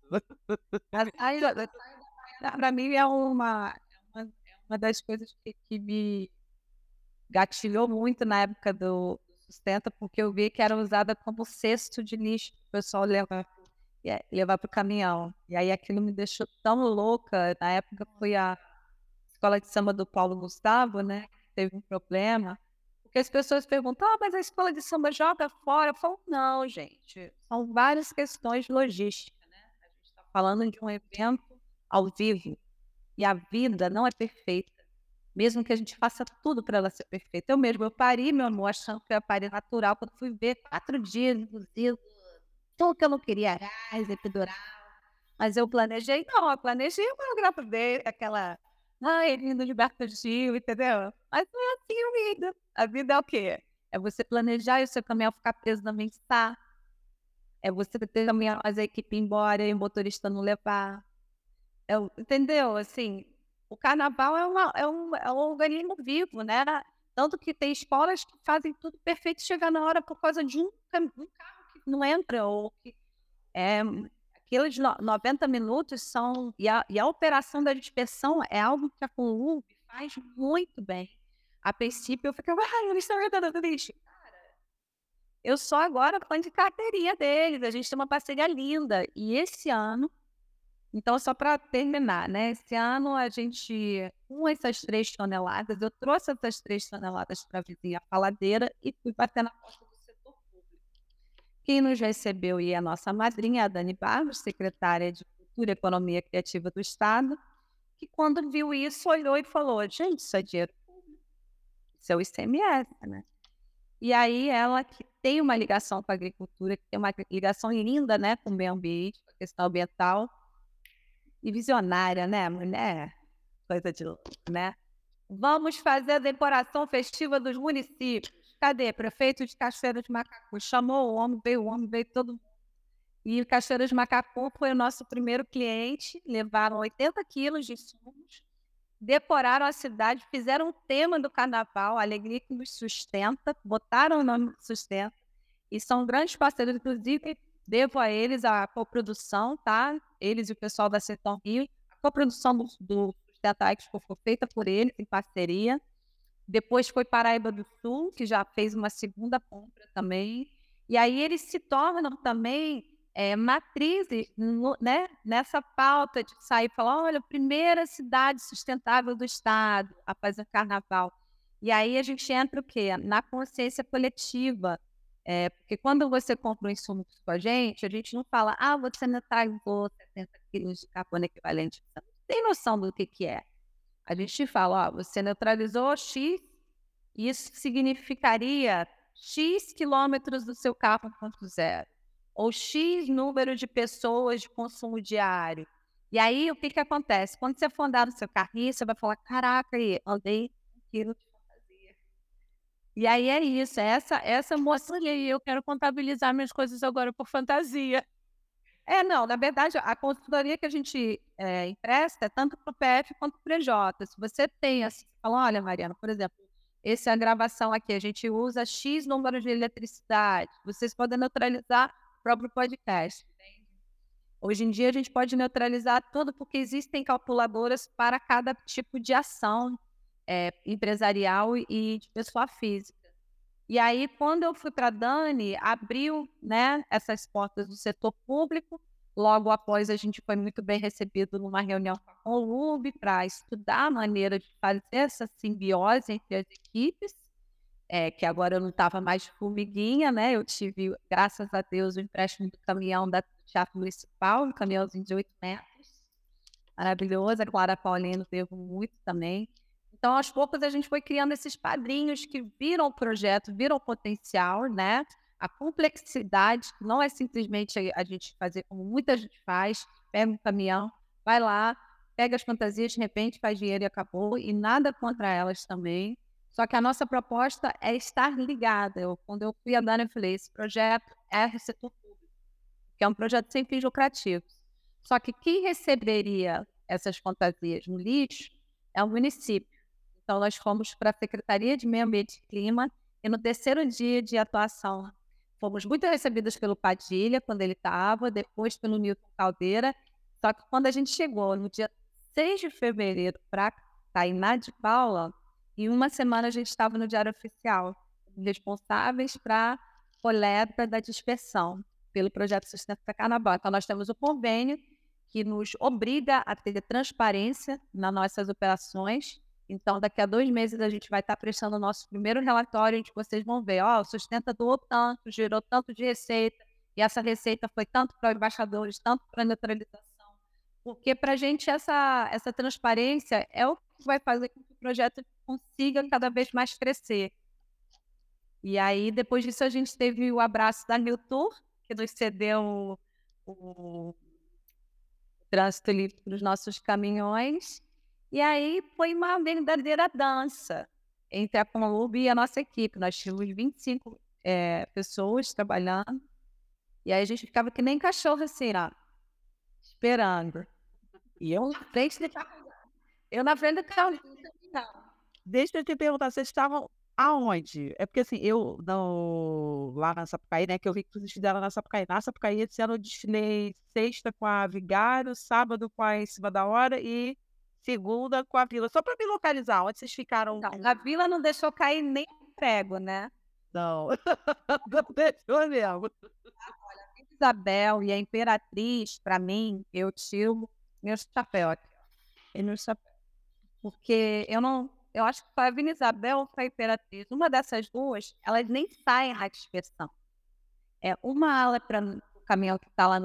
Para mim é uma das coisas que me gatilhou muito na época do Sustenta, porque eu vi que era usada como cesto de lixo para o pessoal levar para o caminhão. E aí aquilo me deixou tão louca. Na época foi a escola de samba do Paulo Gustavo, né? Que teve um problema. Porque as pessoas perguntam, mas a escola de samba joga fora? Eu falo, não, gente. São várias questões de logística, né? A gente está falando de um evento ao vivo. E a vida não é perfeita. Mesmo que a gente faça tudo para ela ser perfeita. Eu pari, meu amor, achando que eu ia parir natural. Quando fui ver, 4 dias, inclusive, tudo que eu não queria, gás, epidural. Mas eu planejei uma gravidez, aquela... Ai, lindo Gilberto Gil, entendeu? Mas não é assim a vida. A vida é o quê? É você planejar e o seu caminhão ficar preso na mensagem. É você ter caminhão, mas a equipe ir embora e o motorista não levar. Entendeu? Assim, o carnaval é um organismo vivo, né? Tanto que tem escolas que fazem tudo perfeito e chega na hora por causa de um carro que não entra, ou que aqueles 90 minutos são... E a operação da dispersão é algo que a Conlub faz muito bem. A princípio eu ficava, eles estão entrando lixo. Cara, eu sou agora fã de carteirinha deles, a gente tem uma parceria linda. E esse ano Então, só para terminar, né? Esse ano a gente, com essas 3 toneladas, eu trouxe essas 3 toneladas para a vizinha faladeira e fui bater na porta do setor público. Quem nos recebeu e a nossa madrinha, a Dani Barros, secretária de Cultura e Economia Criativa do Estado, que quando viu isso, olhou e falou: gente, isso é dinheiro público, isso é o ICMS, né? E aí ela que tem uma ligação com a agricultura, que tem uma ligação linda, né, com o meio ambiente, com a questão ambiental, e visionária, né, mulher? Coisa de louco, né? Vamos fazer a decoração festiva dos municípios. Cadê? Prefeito de Cachoeira de Macacu. Chamou o homem, veio todo mundo. E o Cachoeira de Macacu foi o nosso primeiro cliente. Levaram 80 quilos de insumos, decoraram a cidade, fizeram um tema do carnaval, a alegria que nos sustenta, botaram o nome que sustenta. E são grandes parceiros, inclusive, devo a eles a coprodução, tá? Eles e o pessoal da Seton Rio. A coprodução do Sustenta Expo foi feita por eles, em parceria. Depois foi Paraíba do Sul, que já fez uma segunda compra também. E aí eles se tornam também matrizes, né, nessa pauta de sair e falar: olha, a primeira cidade sustentável do Estado a fazer carnaval. E aí a gente entra o quê? Na consciência coletiva. Porque quando você compra um insumo com a gente não fala: você neutralizou 70 quilos de carbono equivalente. Você não tem noção do que é. A gente fala: você neutralizou X, isso significaria X quilômetros do seu carro 1.0, ou X número de pessoas de consumo diário. E aí, o que acontece? Quando você for andar no seu carrinho, você vai falar: caraca, andei 1 quilo de fantasia. E aí é isso, essa moça aí, eu quero contabilizar minhas coisas agora por fantasia. Não, na verdade, a consultoria que a gente empresta é tanto para o PF quanto para o PJ. Se você tem, assim, fala: olha, Mariana, por exemplo, essa gravação aqui, a gente usa X número de eletricidade, vocês podem neutralizar o próprio podcast. Entende? Hoje em dia, a gente pode neutralizar tudo, porque existem calculadoras para cada tipo de ação empresarial e de pessoa física. E aí, quando eu fui para a Dani, abriu, né, essas portas do setor público. Logo após, a gente foi muito bem recebido numa reunião com a Conlub para estudar a maneira de fazer essa simbiose entre as equipes, que agora eu não estava mais de formiguinha, né? Eu tive, graças a Deus, o empréstimo do caminhão do Teatro Municipal, um caminhãozinho de 8 metros. Maravilhoso, a Clara Paulino devo muito também. Então, aos poucos, a gente foi criando esses padrinhos que viram o projeto, viram o potencial, né? A complexidade, que não é simplesmente a gente fazer como muita gente faz: pega um caminhão, vai lá, pega as fantasias, de repente faz dinheiro e acabou, e nada contra elas também. Só que a nossa proposta é estar ligada. Quando eu fui a Dani, eu falei: esse projeto é setor público, que é um projeto sem fins lucrativos. Só que quem receberia essas fantasias no lixo é o município. Então, nós fomos para a Secretaria de Meio Ambiente e Clima, e no terceiro dia de atuação, fomos muito recebidas pelo Padilha, quando ele estava, depois pelo Newton Caldeira. Só que quando a gente chegou no dia 6 de fevereiro para Tainá de Paula, em uma semana a gente estava no Diário Oficial, responsáveis para a coleta da dispersão pelo projeto Sustenta Carnaval. Então, nós temos o convênio que nos obriga a ter transparência nas nossas operações. Então, daqui a 2 meses, a gente vai estar prestando o nosso primeiro relatório, onde vocês vão ver: o Sustenta doou tanto, gerou tanto de receita, e essa receita foi tanto para embaixadores, tanto para neutralização. Porque para a gente essa transparência é o que vai fazer com que o projeto consiga cada vez mais crescer. E aí, depois disso, a gente teve o abraço da Newtur, que nos cedeu o trânsito livre para os nossos caminhões. E aí foi uma verdadeira dança entre a Conlub e a nossa equipe. Nós tínhamos 25 pessoas trabalhando. E aí a gente ficava que nem cachorro, assim, esperando. E eu na frente do carro. Eu na frente do carro. Deixa eu te perguntar, vocês estavam aonde? É porque assim, lá na Sapucaí, né, que eu vi que vocês fizeram na Sapucaí. Na Sapucaí, esse ano eu desfilei sexta com a Vigário, sábado com a Em Cima da Hora e segunda com a Vila. Só para me localizar, onde vocês ficaram? Não, a Vila não deixou cair nem prego, né? Não, não deixou mesmo. Isabel e a Imperatriz, para mim, eu tiro meu chapéu aqui, ó. E meu chapéu. Porque eu acho que foi a Vila Isabel ou foi a Imperatriz, uma dessas duas, elas nem saem na dispersão. Uma ala para o caminhão que está lá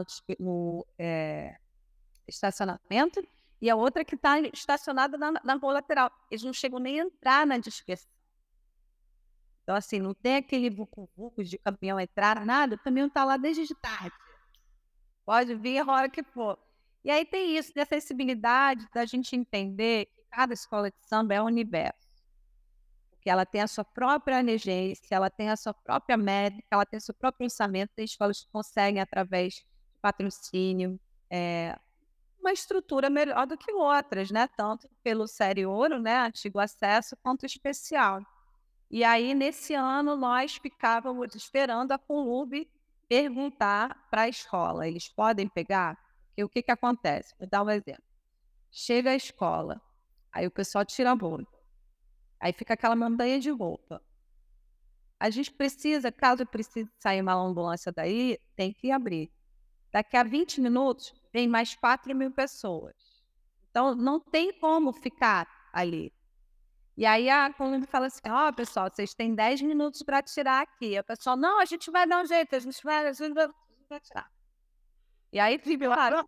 no estacionamento e a outra que está estacionada na rua lateral. Eles não chegam nem a entrar na dispersão. Então, assim, não tem aquele vucu-vucu de caminhão entrar, nada. O caminhão está lá desde de tarde. Pode vir a hora que for. E aí tem isso, da sensibilidade, da gente entender que cada escola de samba é um universo. Porque ela tem a sua própria emergência, ela tem a sua própria métrica, ela tem o seu próprio orçamento. Tem escolas que conseguem, através de patrocínio, uma estrutura melhor do que outras, né? Tanto pelo Série Ouro, né? Antigo acesso, quanto especial. E aí, nesse ano, nós ficávamos esperando a Conlube perguntar para a escola: eles podem pegar? E o que acontece? Vou dar um exemplo. Chega a escola, aí o pessoal tira a roupa, aí fica aquela montanha de roupa. A gente precisa, caso precise sair uma ambulância daí, tem que abrir. Daqui a 20 minutos, vem mais 4.000 pessoas. Então, não tem como ficar ali. E aí a Conlube fala assim: pessoal, vocês têm 10 minutos para tirar aqui. E o pessoal: não, a gente vai dar um jeito, a gente vai tirar. E aí, claro,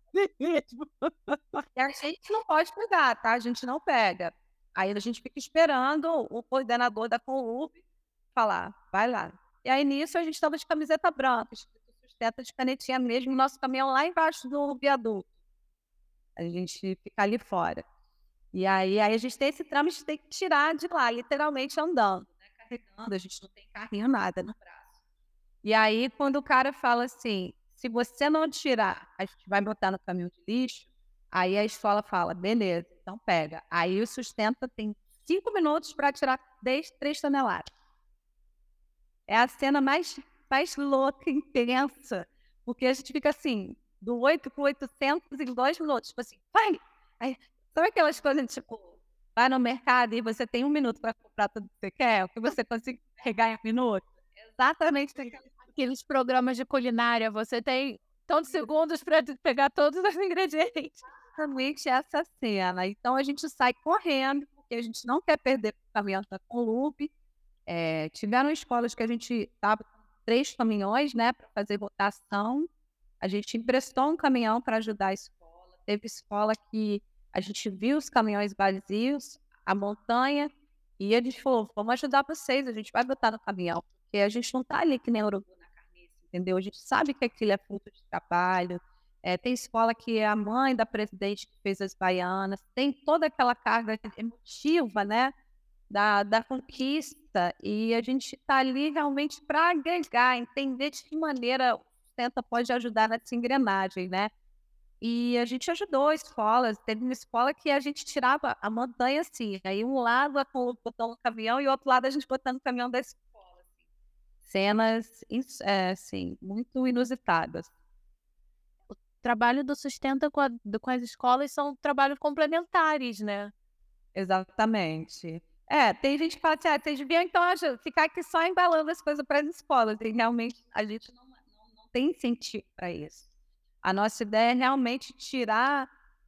e a gente não pode pegar, tá? A gente não pega. Aí a gente fica esperando o coordenador da Conlube falar: vai lá. E aí, nisso, a gente estava de camiseta branca, escrito sustenta de canetinha mesmo, nosso caminhão lá embaixo do viaduto. A gente fica ali fora. E aí a gente tem esse trâmite de ter que tirar de lá, literalmente andando, né? Carregando, a gente não tem carrinho, nada no braço. E aí, quando o cara fala assim: se você não tirar, a gente vai botar no caminhão de lixo, aí a escola fala: beleza, então pega. Aí o sustenta tem 5 minutos para tirar 3 toneladas. É a cena mais louca, intensa, porque a gente fica assim, do 8 para 800 em 2 minutos, tipo assim, vai! Aí, sabe aquelas coisas, tipo, vai no mercado e você tem 1 minuto para comprar tudo que você quer, o que você consegue carregar em 1 minuto? Exatamente Aqueles programas de culinária, você tem tantos segundos para pegar todos os ingredientes. exatamente essa cena. Então a gente sai correndo, porque a gente não quer perder o caminhão da Conlube. Tiveram escolas que a gente estava com 3 caminhões, né, para fazer rotação. A gente emprestou um caminhão para ajudar a escola. Teve escola que a gente viu os caminhões vazios, a montanha, e a gente falou: vamos ajudar vocês, a gente vai botar no caminhão, porque a gente não está ali que nem urubu na carniça, entendeu? A gente sabe que aquilo é fruto de trabalho. Tem escola que é a mãe da presidente que fez as baianas, tem toda aquela carga emotiva, né, da conquista, e a gente está ali realmente para agregar, entender de que maneira o Sustenta pode ajudar nessa engrenagem, né? E a gente ajudou escolas, teve uma escola que a gente tirava a montanha assim, aí um lado a Conlube botando no caminhão e o outro lado a gente botando no caminhão da escola. Assim. Cenas, assim, muito inusitadas. O trabalho do Sustenta com as escolas são trabalhos complementares, né? Exatamente. Tem gente que fala assim: vocês deviam então ficar aqui só embalando as coisas para as escolas, e realmente a gente não tem incentivo para isso. A nossa ideia é realmente tirar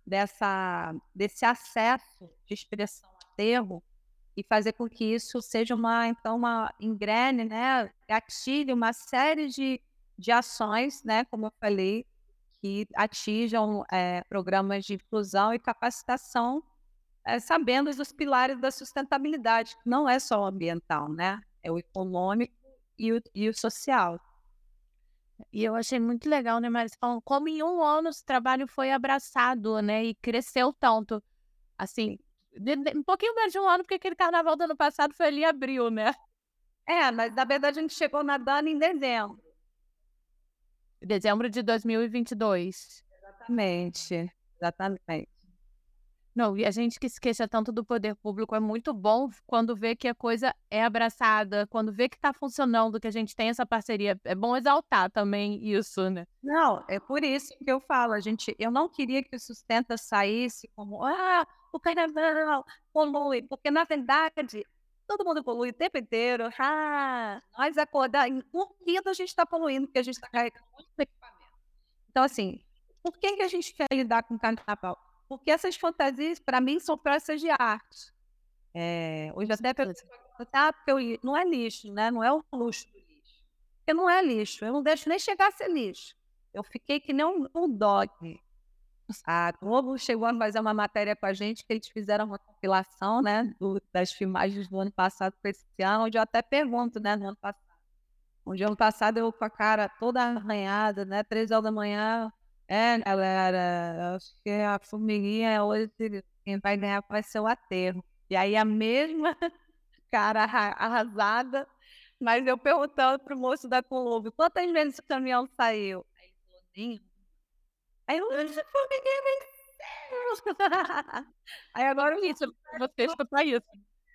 desse acesso de expressão aterro e fazer com que isso seja uma engrene, né, gatilhe uma série de ações, né, como eu falei, que atinjam programas de inclusão e capacitação, sabendo os pilares da sustentabilidade, que não é só o ambiental, né, é o econômico e o social. E eu achei muito legal, né, Marisa, falando como em 1 ano esse trabalho foi abraçado, né, e cresceu tanto. Assim, um pouquinho menos de 1 ano, porque aquele carnaval do ano passado foi ali em abril, né? Mas na verdade a gente chegou na Dana em dezembro. Dezembro de 2022. Exatamente. Não, e a gente que se queixa tanto do poder público, é muito bom quando vê que a coisa é abraçada, quando vê que está funcionando, que a gente tem essa parceria. É bom exaltar também isso, né? Não, é por isso que eu falo, eu não queria que o Sustenta saísse como: o carnaval polui, porque na verdade todo mundo polui o tempo inteiro. Nós acordar em vida a gente está poluindo, porque a gente está carregando muito equipamento. Então, assim, por que a gente quer lidar com o carnaval? porque essas fantasias, para mim, são peças de arte. Hoje até a pessoa fala assim, porque não é lixo, né? Não é o luxo do lixo. Porque não é lixo, eu não deixo nem chegar a ser lixo. Eu fiquei que nem um dog. A Globo chegou a fazer uma matéria com a gente, que eles fizeram uma compilação, né, das filmagens do ano passado para esse ano, onde eu até pergunto, né, no ano passado. Onde ano passado eu com a cara toda arranhada, né, 3 horas da manhã, galera, acho que a formiguinha hoje, quem vai ganhar vai ser o aterro. E aí a mesma cara arrasada, mas eu perguntando pro moço da Globo, quantas vezes o caminhão saiu? Aí ele falou, nenhuma. Aí eu, essa formiguinha venceu. Aí agora Isso, você escutar isso.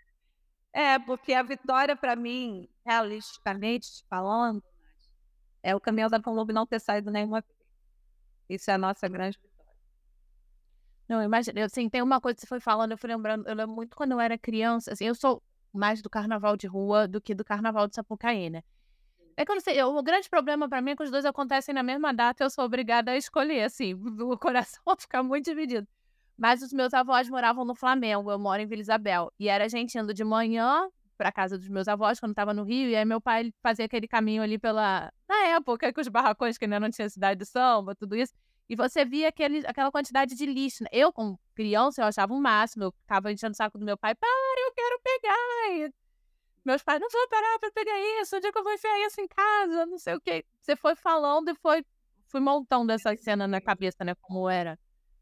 porque a vitória para mim, realisticamente falando, é o caminhão da Globo não ter saído nenhuma vez. Isso é a nossa grande vitória. Não, imagina, assim, tem uma coisa que você foi falando, eu fui lembrando, eu lembro muito quando eu era criança, assim, eu sou mais do carnaval de rua do que do carnaval de Sapucaí, né? É que eu não sei, o grande problema pra mim é que os dois acontecem na mesma data, eu sou obrigada a escolher, assim, o coração fica muito dividido. Mas os meus avós moravam no Flamengo, eu moro em Vila Isabel, e era a gente indo de manhã pra casa dos meus avós, quando tava no Rio, e aí meu pai ele fazia aquele caminho ali na época que os barracões, que ainda não tinha cidade de samba, tudo isso, e você via aquela quantidade de lixo, né? Eu, como criança, eu achava o máximo, eu ficava enchendo o saco do meu pai, para, eu quero pegar, meus pais, não vou parar pra pegar isso, onde é que eu vou enfiar isso em casa, não sei o quê. Você foi falando e fui montando essa cena na cabeça, né, como era.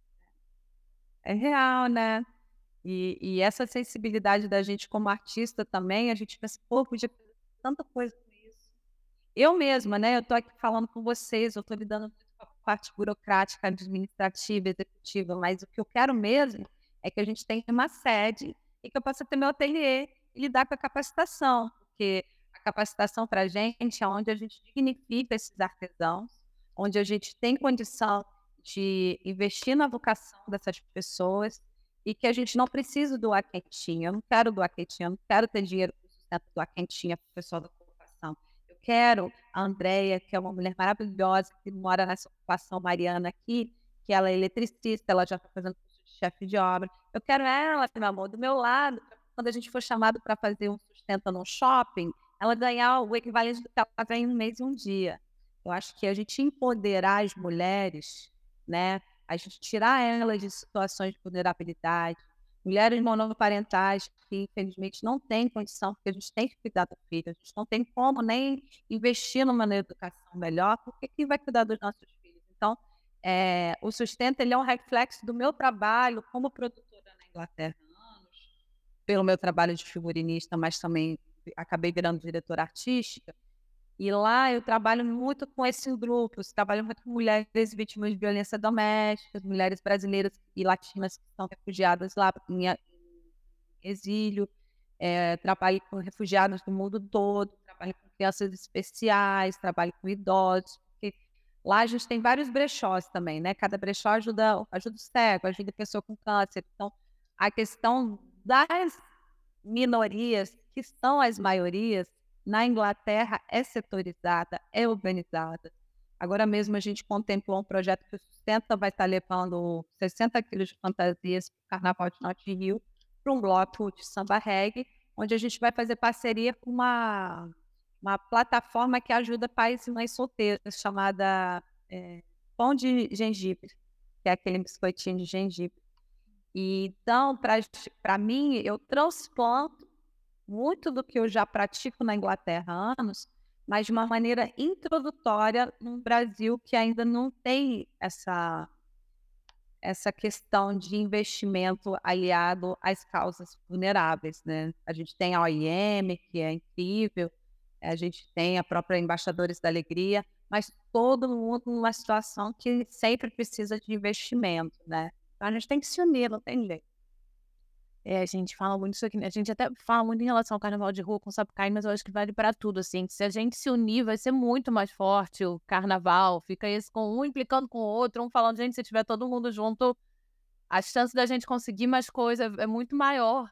É real, né? E essa sensibilidade da gente como artista também, a gente pensa, podia fazer tanta coisa com isso. Eu mesma, né, eu tô aqui falando com vocês, eu tô lidando muito com a parte burocrática, administrativa, executiva, mas o que eu quero mesmo é que a gente tenha uma sede e que eu possa ter meu ateliê e lidar com a capacitação, porque a capacitação para a gente é onde a gente dignifica esses artesãos, onde a gente tem condição de investir na vocação dessas pessoas e que a gente não precisa doar quentinha. Eu não quero doar quentinha, eu não quero ter dinheiro para o sustento doar quentinha para o pessoal da ocupação. Eu quero a Andréia, que é uma mulher maravilhosa, que mora nessa ocupação mariana aqui, que ela é eletricista, ela já está fazendo curso de chefe de obra. Eu quero ela, meu amor, do meu lado, quando a gente for chamado para fazer um sustento no shopping, ela ganhar o equivalente do que ela ganha em um mês e um dia. Eu acho que a gente empoderar as mulheres, né? A gente tirar elas de situações de vulnerabilidade, mulheres monoparentais que infelizmente não têm condição, porque a gente tem que cuidar do filho, a gente não tem como nem investir numa educação melhor, porque quem vai cuidar dos nossos filhos? Então, o sustento ele é um reflexo do meu trabalho como produtora na Inglaterra há anos, pelo meu trabalho de figurinista, mas também acabei virando diretora artística. E lá eu trabalho muito com esses grupos, trabalho muito com mulheres vítimas de violência doméstica, mulheres brasileiras e latinas que estão refugiadas lá em exílio, trabalho com refugiados do mundo todo, trabalho com crianças especiais, trabalho com idosos, porque lá a gente tem vários brechós também, né? Cada brechó ajuda o cego, ajuda a pessoa com câncer. Então, a questão das minorias, que são as maiorias, na Inglaterra é setorizada, é organizada. Agora mesmo a gente contemplou um projeto que o Sustenta vai estar levando 60 quilos de fantasias para o Carnaval de Norte Rio, para um bloco de samba reggae, onde a gente vai fazer parceria com uma plataforma que ajuda pais e mães solteiras, chamada Pão de Gengibre, que é aquele biscoitinho de gengibre. E, então, para mim, eu transplanto muito do que eu já pratico na Inglaterra há anos, mas de uma maneira introdutória no Brasil, que ainda não tem essa questão de investimento aliado às causas vulneráveis, né? A gente tem a OIM, que é incrível, a gente tem a própria Embaixadores da Alegria, mas todo mundo numa situação que sempre precisa de investimento, né? Então a gente tem que se unir, não tem jeito. A gente fala muito isso aqui, a gente até fala muito em relação ao carnaval de rua com Sapucaí, mas eu acho que vale para tudo, assim, se a gente se unir vai ser muito mais forte o carnaval, fica esse com um implicando com o outro, um falando, gente, se tiver todo mundo junto, a chance da gente conseguir mais coisa é muito maior.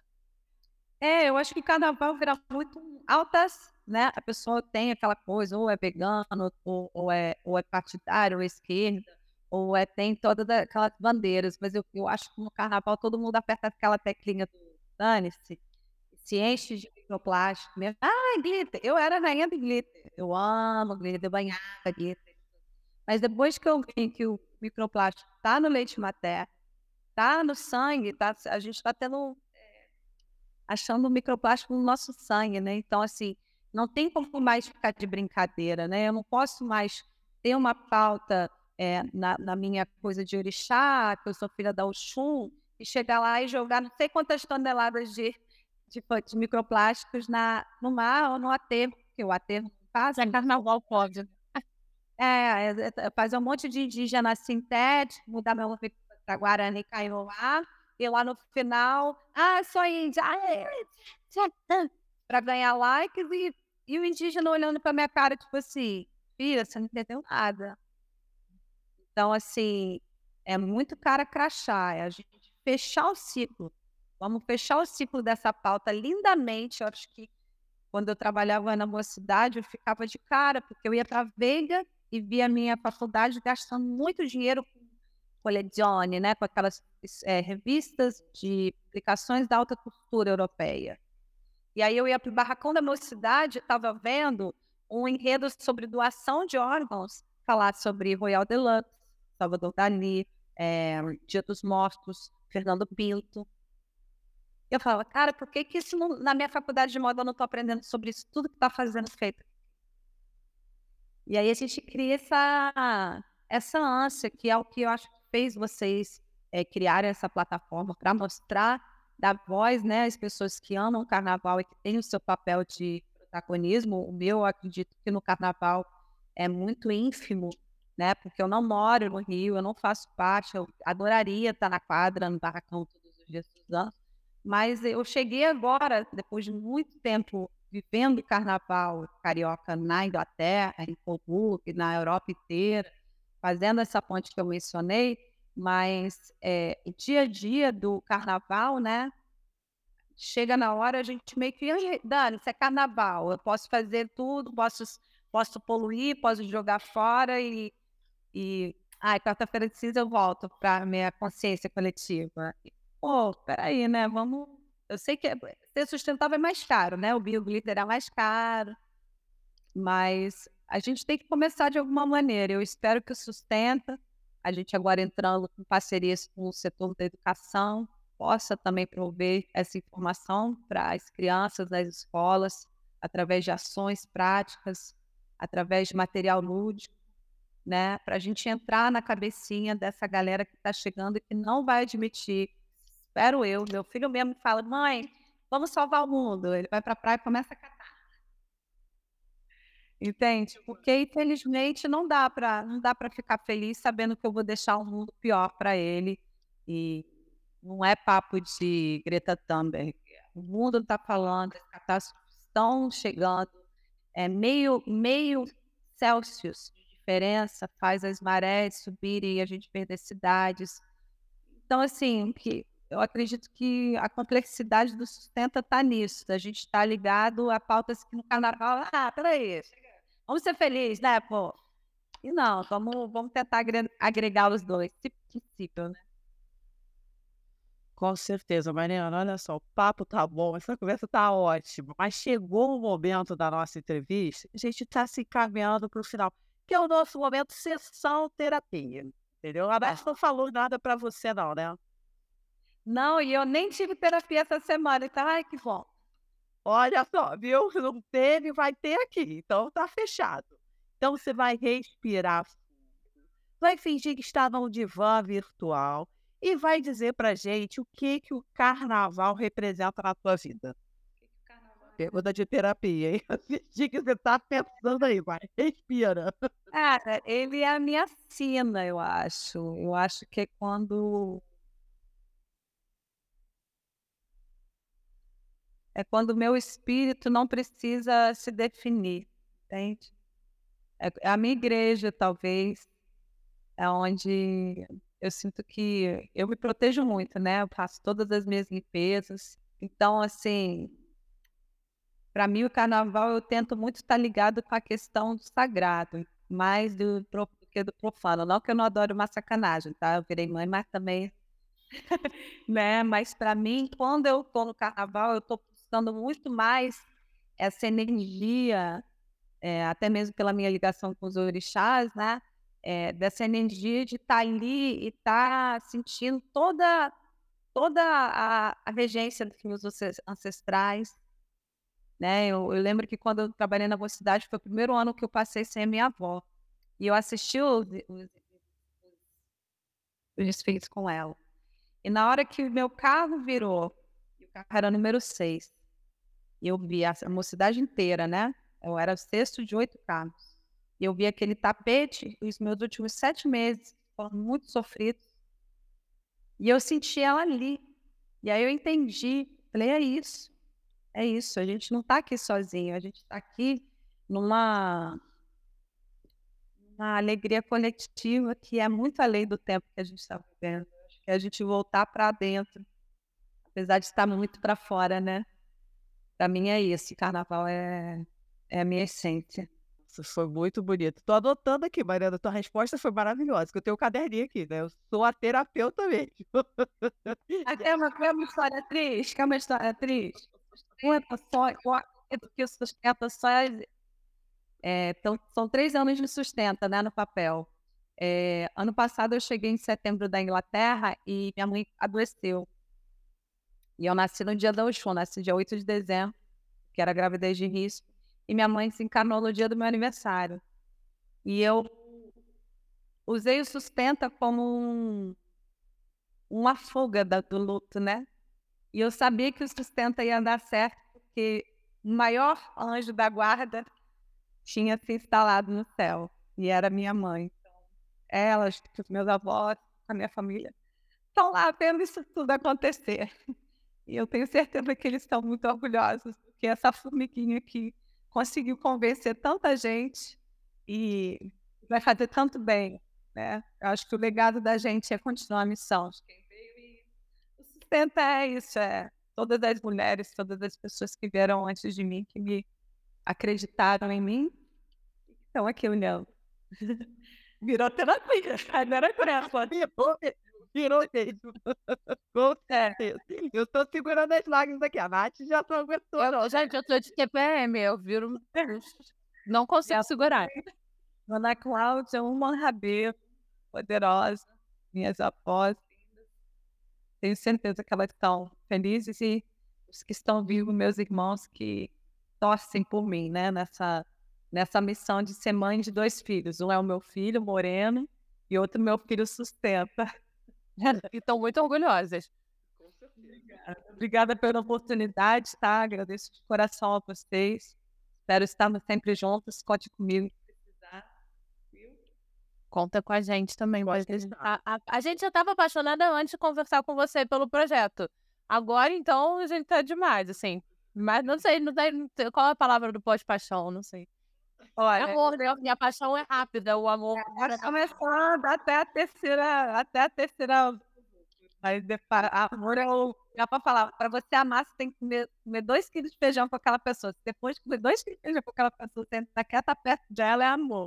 Eu acho que carnaval vira muito altas, né? A pessoa tem aquela coisa, ou é vegano, ou é partidário, ou é esquerda, ou tem todas aquelas bandeiras, mas eu acho que no carnaval todo mundo aperta aquela teclinha do dane-se, se enche de microplástico mesmo. Ah, glitter! Eu era a rainha do glitter. Eu amo glitter, eu banhava glitter. Mas depois que eu vi que o microplástico tá no leite materno, tá no sangue, a gente está tendo achando microplástico no nosso sangue, né? Então, assim, não tem como mais ficar de brincadeira, né? Eu não posso mais ter uma pauta na minha coisa de orixá, que eu sou filha da Oxum, e chegar lá e jogar não sei quantas toneladas de microplásticos no mar ou no aterro, porque o aterro não passa. Já carnaval pode. Fazer um monte de indígena sintético, mudar meu nome para Guarani e Kaiowá, e lá no final, sou índia, para ganhar likes, e o indígena olhando para minha cara, tipo assim, filha, você não entendeu nada. Então, assim, é muito cara crachá, é a gente fechar o ciclo. Vamos fechar o ciclo dessa pauta lindamente. Eu acho que quando eu trabalhava na mocidade, eu ficava de cara, porque eu ia para Veiga e via a minha faculdade gastando muito dinheiro com Colegione, né, com aquelas revistas de publicações da alta costura europeia. E aí eu ia para o barracão da mocidade, estava vendo um enredo sobre doação de órgãos, falar sobre Royal Deluxe, Salvador Dali, Dia dos Mortos, Fernando Pinto. Eu falava, cara, por que isso na minha faculdade de moda eu não estou aprendendo sobre isso, tudo que está fazendo feito? E aí a gente cria essa ânsia, que é o que eu acho que fez vocês criarem essa plataforma para mostrar, dar voz, né, às pessoas que amam o carnaval e que têm o seu papel de protagonismo. O meu, eu acredito que no carnaval é muito ínfimo, né, porque eu não moro no Rio, eu não faço parte, eu adoraria estar na quadra, no barracão todos os dias dos anos, mas eu cheguei agora, depois de muito tempo vivendo o carnaval carioca na Inglaterra, em Coburgo, na Europa inteira, fazendo essa ponte que eu mencionei, mas o dia a dia do carnaval, né? Chega na hora, a gente meio que, Dani, isso é carnaval, eu posso fazer tudo, posso poluir, posso jogar fora quarta-feira de cinza eu volto para minha consciência coletiva. Pô, peraí, né? Vamos. Eu sei que ser sustentável é mais caro, né? O bioglitter é mais caro, mas a gente tem que começar de alguma maneira. Eu espero que o Sustenta, a gente agora entrando com parcerias com o setor da educação, possa também prover essa informação para as crianças das escolas, através de ações práticas, através de material lúdico, né? Para a gente entrar na cabecinha dessa galera que está chegando e que não vai admitir. Espero eu. Meu filho mesmo fala, mãe, vamos salvar o mundo. Ele vai para a praia e começa a catar. Entende? Porque, infelizmente, não dá para ficar feliz sabendo que eu vou deixar o mundo pior para ele. E não é papo de Greta Thunberg. O mundo está falando, as catástrofes estão chegando. Meio Celsius de diferença faz as marés subirem e a gente perder cidades. Então, assim, eu acredito que a complexidade do Sustenta está nisso. A gente está ligado a pautas que no carnaval, peraí, vamos ser felizes, né, pô? E não, vamos tentar agregar os dois, se possível, né? Com certeza, Mariana. Olha só, o papo tá bom, essa conversa tá ótima, mas chegou o momento da nossa entrevista, a gente está se encaminhando para o final, que é o nosso momento sessão terapia, entendeu? A Nath não falou nada para você não, né? Não, e eu nem tive terapia essa semana, então, ai, que bom. Olha só, viu? Não teve, vai ter aqui, então tá fechado. Então você vai respirar fundo, vai fingir que está num divã virtual e vai dizer pra gente o que o carnaval representa na tua vida. Pergunta de terapia, hein? Fingir que você tá pensando aí, vai, respira. Ele é a minha sina, eu acho. Eu acho que é quando o meu espírito não precisa se definir, entende? É a minha igreja, talvez, é onde eu sinto que eu me protejo muito, né? Eu faço todas as minhas limpezas. Então, assim, para mim o carnaval eu tento muito estar ligado com a questão do sagrado, mais do brinquedo profano. Não que eu não adoro uma sacanagem, tá? Eu virei mãe, mas também, né? Mas para mim, quando eu tô no carnaval, eu tô buscando muito mais essa energia, até mesmo pela minha ligação com os orixás, né? Dessa energia de estar ali e estar sentindo toda a regência dos meus ancestrais, né? Eu lembro que quando eu trabalhei na Mocidade, foi o primeiro ano que eu passei sem a minha avó. E eu assisti os desfiles com ela. E na hora que o meu carro virou, e o carro era número 6, e eu vi a Mocidade inteira, né? Eu era o sexto de 8 carros. E eu vi aquele tapete, os meus últimos 7 meses foram muito sofridos. E eu senti ela ali. E aí eu entendi, falei, é isso, a gente não está aqui sozinho, a gente está aqui numa alegria coletiva que é muito além do tempo que a gente está vivendo. Acho que é a gente voltar para dentro, apesar de estar muito para fora, né? Para mim é isso, carnaval é a minha essência. Isso foi muito bonito. Tô anotando aqui, Mariana, tua resposta foi maravilhosa, que eu tenho um caderninho aqui, né? Eu sou a terapeuta mesmo. Quer uma história triste? Quer uma história triste? Que sustenta só. Então, são 3 anos de sustenta, né, no papel. Ano passado eu cheguei em setembro da Inglaterra e minha mãe adoeceu. E eu nasci no dia da Oxum, nasci dia 8 de dezembro, que era gravidez de risco. E minha mãe se encarnou no dia do meu aniversário. E eu usei o sustenta como uma fuga do luto, né? E eu sabia que o sustenta ia dar certo, porque o maior anjo da guarda tinha se instalado no céu, e era minha mãe. Ela, os meus avós, a minha família, estão lá vendo isso tudo acontecer. E eu tenho certeza que eles estão muito orgulhosos, porque essa formiguinha aqui conseguiu convencer tanta gente e vai fazer tanto bem, né? Eu acho que o legado da gente é continuar a missão. O sustenta é isso, todas as mulheres, todas as pessoas que vieram antes de mim, que me acreditaram em mim, estão aqui olhando. Virou terapia, não era pressa. Virou mesmo. Com certeza. Eu tô segurando as lágrimas aqui. A Nath já não aguentou, não. Gente, eu tô de TPM, eu viro. Não consigo segurar. Dona Cláudia, uma Rabelo, poderosa, minhas avós. Tenho certeza que elas estão felizes e os que estão vivos, meus irmãos, que torcem por mim, né? Nessa missão de ser mãe de 2 filhos. Um é o meu filho, Moreno, e outro meu filho Sustenta. E estão muito orgulhosas. Obrigada pela oportunidade, tá? Agradeço de coração a vocês. Espero estarmos sempre juntos. Conte comigo se precisar. Conta com a gente também. Pode Porque deixar. a gente já estava apaixonada antes de conversar com você pelo projeto. Agora, então, a gente tá demais, assim. Mas não sei qual é a palavra do pós-paixão, não sei. Olha, Amor, né? Minha paixão é rápida, o amor. tá começando até a terceira. Mas amor dá pra falar, para você amar, você tem que comer 2 quilos de feijão com aquela pessoa. Se depois de comer 2 quilos de feijão com aquela pessoa, você ainda quer estar perto dela, é amor.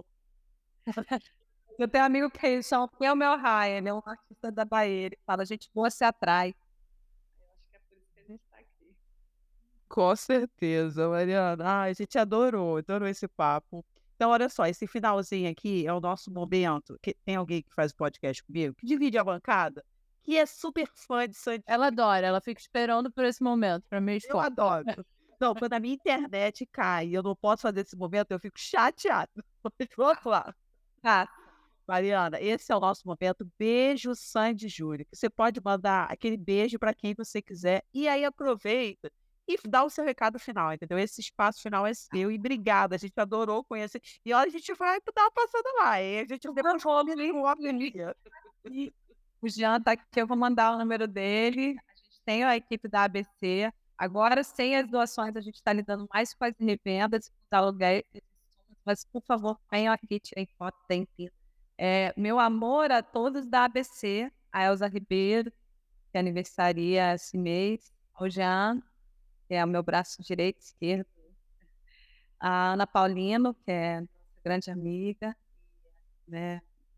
Eu tenho um amigo que chama Piel Meu Raia, ele é um artista da Bahia, ele fala, gente boa se atrai. Eu acho que é por isso que a gente tá aqui. Com certeza, Mariana. Ai, a gente adorou esse papo. Então, olha só, esse finalzinho aqui é o nosso momento. Tem alguém que faz podcast comigo, que divide a bancada, que é super fã de Sandy. Ela adora, ela fica esperando por esse momento pra me Eu expor. adoro. Não, quando a minha internet cai e eu não posso fazer esse momento, eu fico chateada. Mas vamos lá. Tá. Mariana, esse é o nosso momento. Beijo, Sandy Júnior. Que você pode mandar aquele beijo para quem você quiser. E aí aproveita e dá o seu recado final, entendeu? Esse espaço final é seu. E obrigada, a gente adorou conhecer. E olha, a gente vai dar uma passada lá, hein? A gente depois O Jean tá aqui, eu vou mandar o número dele. A gente tem a equipe da ABC. Agora, sem as doações, a gente está lidando mais com as revendas, com os aluguéis. Mas, por favor, venham aqui, tirem foto, tem meu amor a todos da ABC, a Elza Ribeiro, que aniversaria esse mês, ao Jean, que é o meu braço direito e esquerdo, a Ana Paulino, que é nossa grande amiga, né?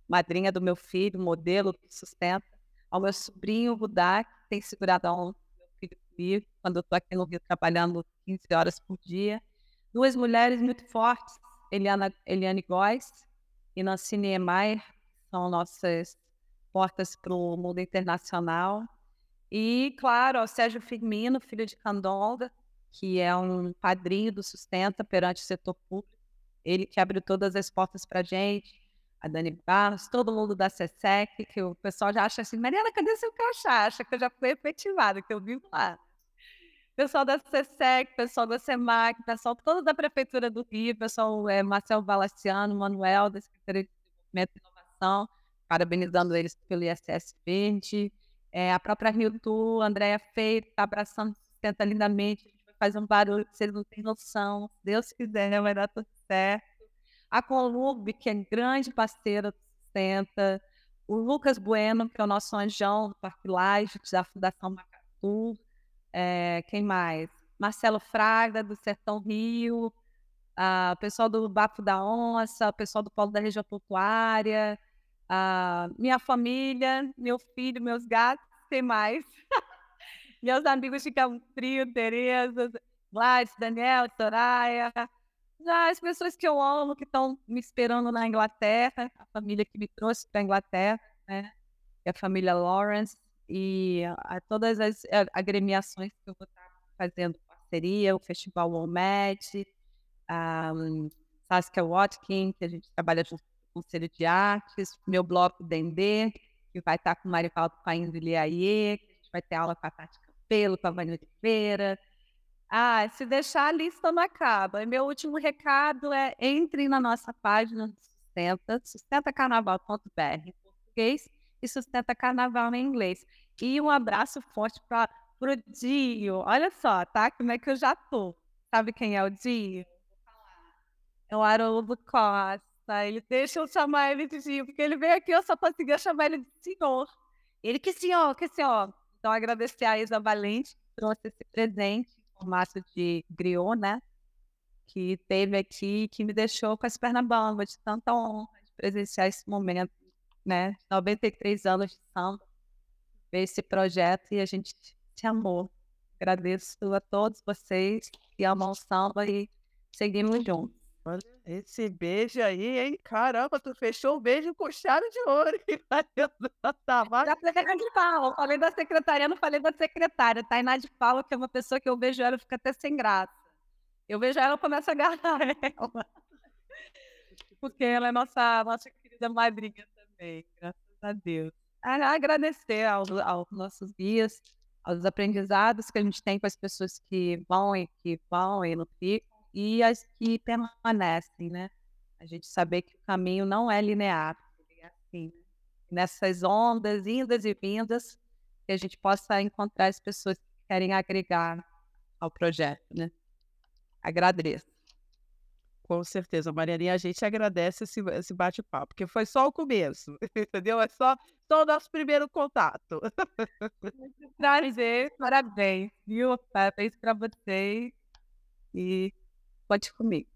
madrinha do meu filho, modelo que sustenta, ao meu sobrinho Rudá, que tem segurado a onda do meu filho comigo, quando eu estou aqui no Rio trabalhando 15 horas por dia. Duas mulheres muito fortes, Eliane Góes e Nancine Niemeyer, são nossas portas para o mundo internacional. E, claro, ao Sérgio Firmino, filho de Candonga, que é um padrinho do Sustenta perante o setor público. Ele que abriu todas as portas para a gente, a Dani Barros, todo mundo da SESEC, que o pessoal já acha assim, Mariana, cadê seu crachá? Acha que eu já fui efetivada, que eu vivo lá. Pessoal da SESEC, pessoal da SEMAC, pessoal todo da Prefeitura do Rio, pessoal Marcelo Balaciano, Manuel, da Secretaria de Desenvolvimento e Inovação, parabenizando eles pelo ISS Verde, a própria Rio Tour, Andréia Feito, está abraçando, sustenta lindamente, a gente vai fazer um barulho que vocês não têm noção, se Deus quiser, vai dar tudo certo. A Columbi, que é grande parceira do Sustenta, o Lucas Bueno, que é o nosso anjão do Parque Laje, da Fundação Macatu, quem mais? Marcelo Fraga, do Sertão Rio, o pessoal do Bafo da Onça, o pessoal do Polo da Região Portuária, minha família, meu filho, meus gatos, quem mais? Meus amigos de Cabo Frio, Tereza, Gladys, Daniel, Soraya, as pessoas que eu amo, que estão me esperando na Inglaterra, a família que me trouxe para a Inglaterra, né? É a família Lawrence, e todas as agremiações que eu vou estar fazendo parceria, o Festival WOMED, Saskia Watkin, que a gente trabalha junto com o Conselho de Artes, meu bloco Dendê, que vai estar com o Marivaldo Paim do Liaie, que a gente vai ter aula com a Tati Campelo, com a Vânia Oliveira. Se deixar a lista não acaba. E meu último recado é: entre na nossa página do Sustenta, sustentacarnaval.br em português e Sustenta Carnaval em inglês. E um abraço forte para o Dio. Olha só, tá? Como é que eu já tô. Sabe quem é o Dio? É o Haroldo Costa. Deixa eu chamar ele de Dio, porque ele veio aqui, eu só conseguia chamar ele de senhor. Ele, que senhor, que senhor. Então, agradecer a Isa Valente, que trouxe esse presente em formato de griot, né? Que teve aqui, que me deixou com as pernas bambas, de tanta honra de presenciar esse momento, né? 93 anos de samba, ver esse projeto e a gente se amou. Agradeço a todos vocês que amam o samba e seguimos juntos. Olha esse beijo aí, hein? Caramba, tu fechou o beijo com chave de ouro. Já falei de Paula, falei da secretaria, não falei da secretária. Tainá de Paula, que é uma pessoa que eu vejo ela, fica até sem graça. Eu vejo ela e começo a agarrar ela. Porque ela é nossa querida madrinha também, graças a Deus. Agradecer aos nossos guias, aos aprendizados que a gente tem com as pessoas que vão e não ficam, e as que permanecem, né? A gente saber que o caminho não é linear, é assim, né? Nessas ondas, indas e vindas, que a gente possa encontrar as pessoas que querem agregar ao projeto, né? Agradeço. Com certeza, Marianinha, a gente agradece esse bate-papo, porque foi só o começo, entendeu? É só o nosso primeiro contato. Prazer, parabéns, viu? Parabéns para vocês e pode comigo.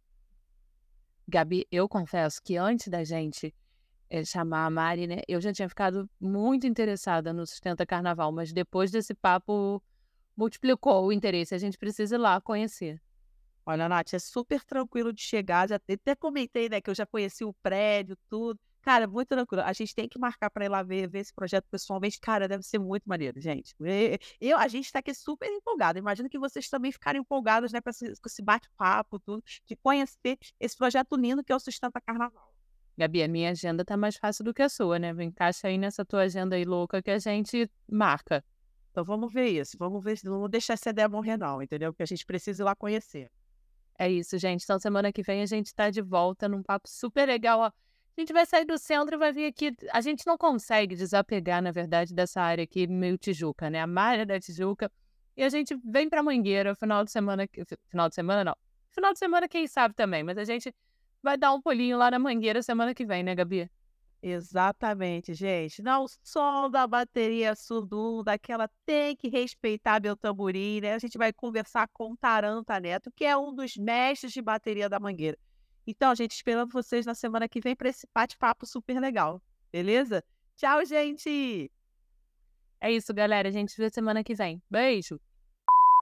Gabi, eu confesso que antes da gente chamar a Mari, né, eu já tinha ficado muito interessada no Sustenta Carnaval, mas depois desse papo multiplicou o interesse, a gente precisa ir lá conhecer. Olha, Nath, é super tranquilo de chegar, já até comentei, né, que eu já conheci o prédio, tudo. Cara, muito tranquilo. A gente tem que marcar para ir lá ver esse projeto pessoalmente. Cara, deve ser muito maneiro, gente. A gente está aqui super empolgado. Imagino que vocês também ficarem empolgados, né, com esse bate-papo, tudo, de conhecer esse projeto lindo que é o Sustenta Carnaval. Gabi, a minha agenda tá mais fácil do que a sua, né? Encaixa aí nessa tua agenda aí louca que a gente marca. Então vamos ver isso. Vamos ver, não vamos deixar essa ideia morrer não, entendeu? Porque a gente precisa ir lá conhecer. É isso, gente. Então, semana que vem a gente tá de volta num papo super legal. Ó, a gente vai sair do centro e vai vir aqui. A gente não consegue desapegar, na verdade, dessa área aqui, meio Tijuca, né? A malha da Tijuca. E a gente vem pra Mangueira, final de semana, não. Final de semana, quem sabe também. Mas a gente vai dar um pulinho lá na Mangueira semana que vem, né, Gabi? Exatamente, gente. Não, o som da bateria surdo, daquela tem que respeitar meu tamborim, né? A gente vai conversar com o Taranta Neto, que é um dos mestres de bateria da Mangueira. Então, gente, esperando vocês na semana que vem para esse bate-papo super legal, beleza? Tchau, gente! É isso, galera. A gente se vê semana que vem. Beijo!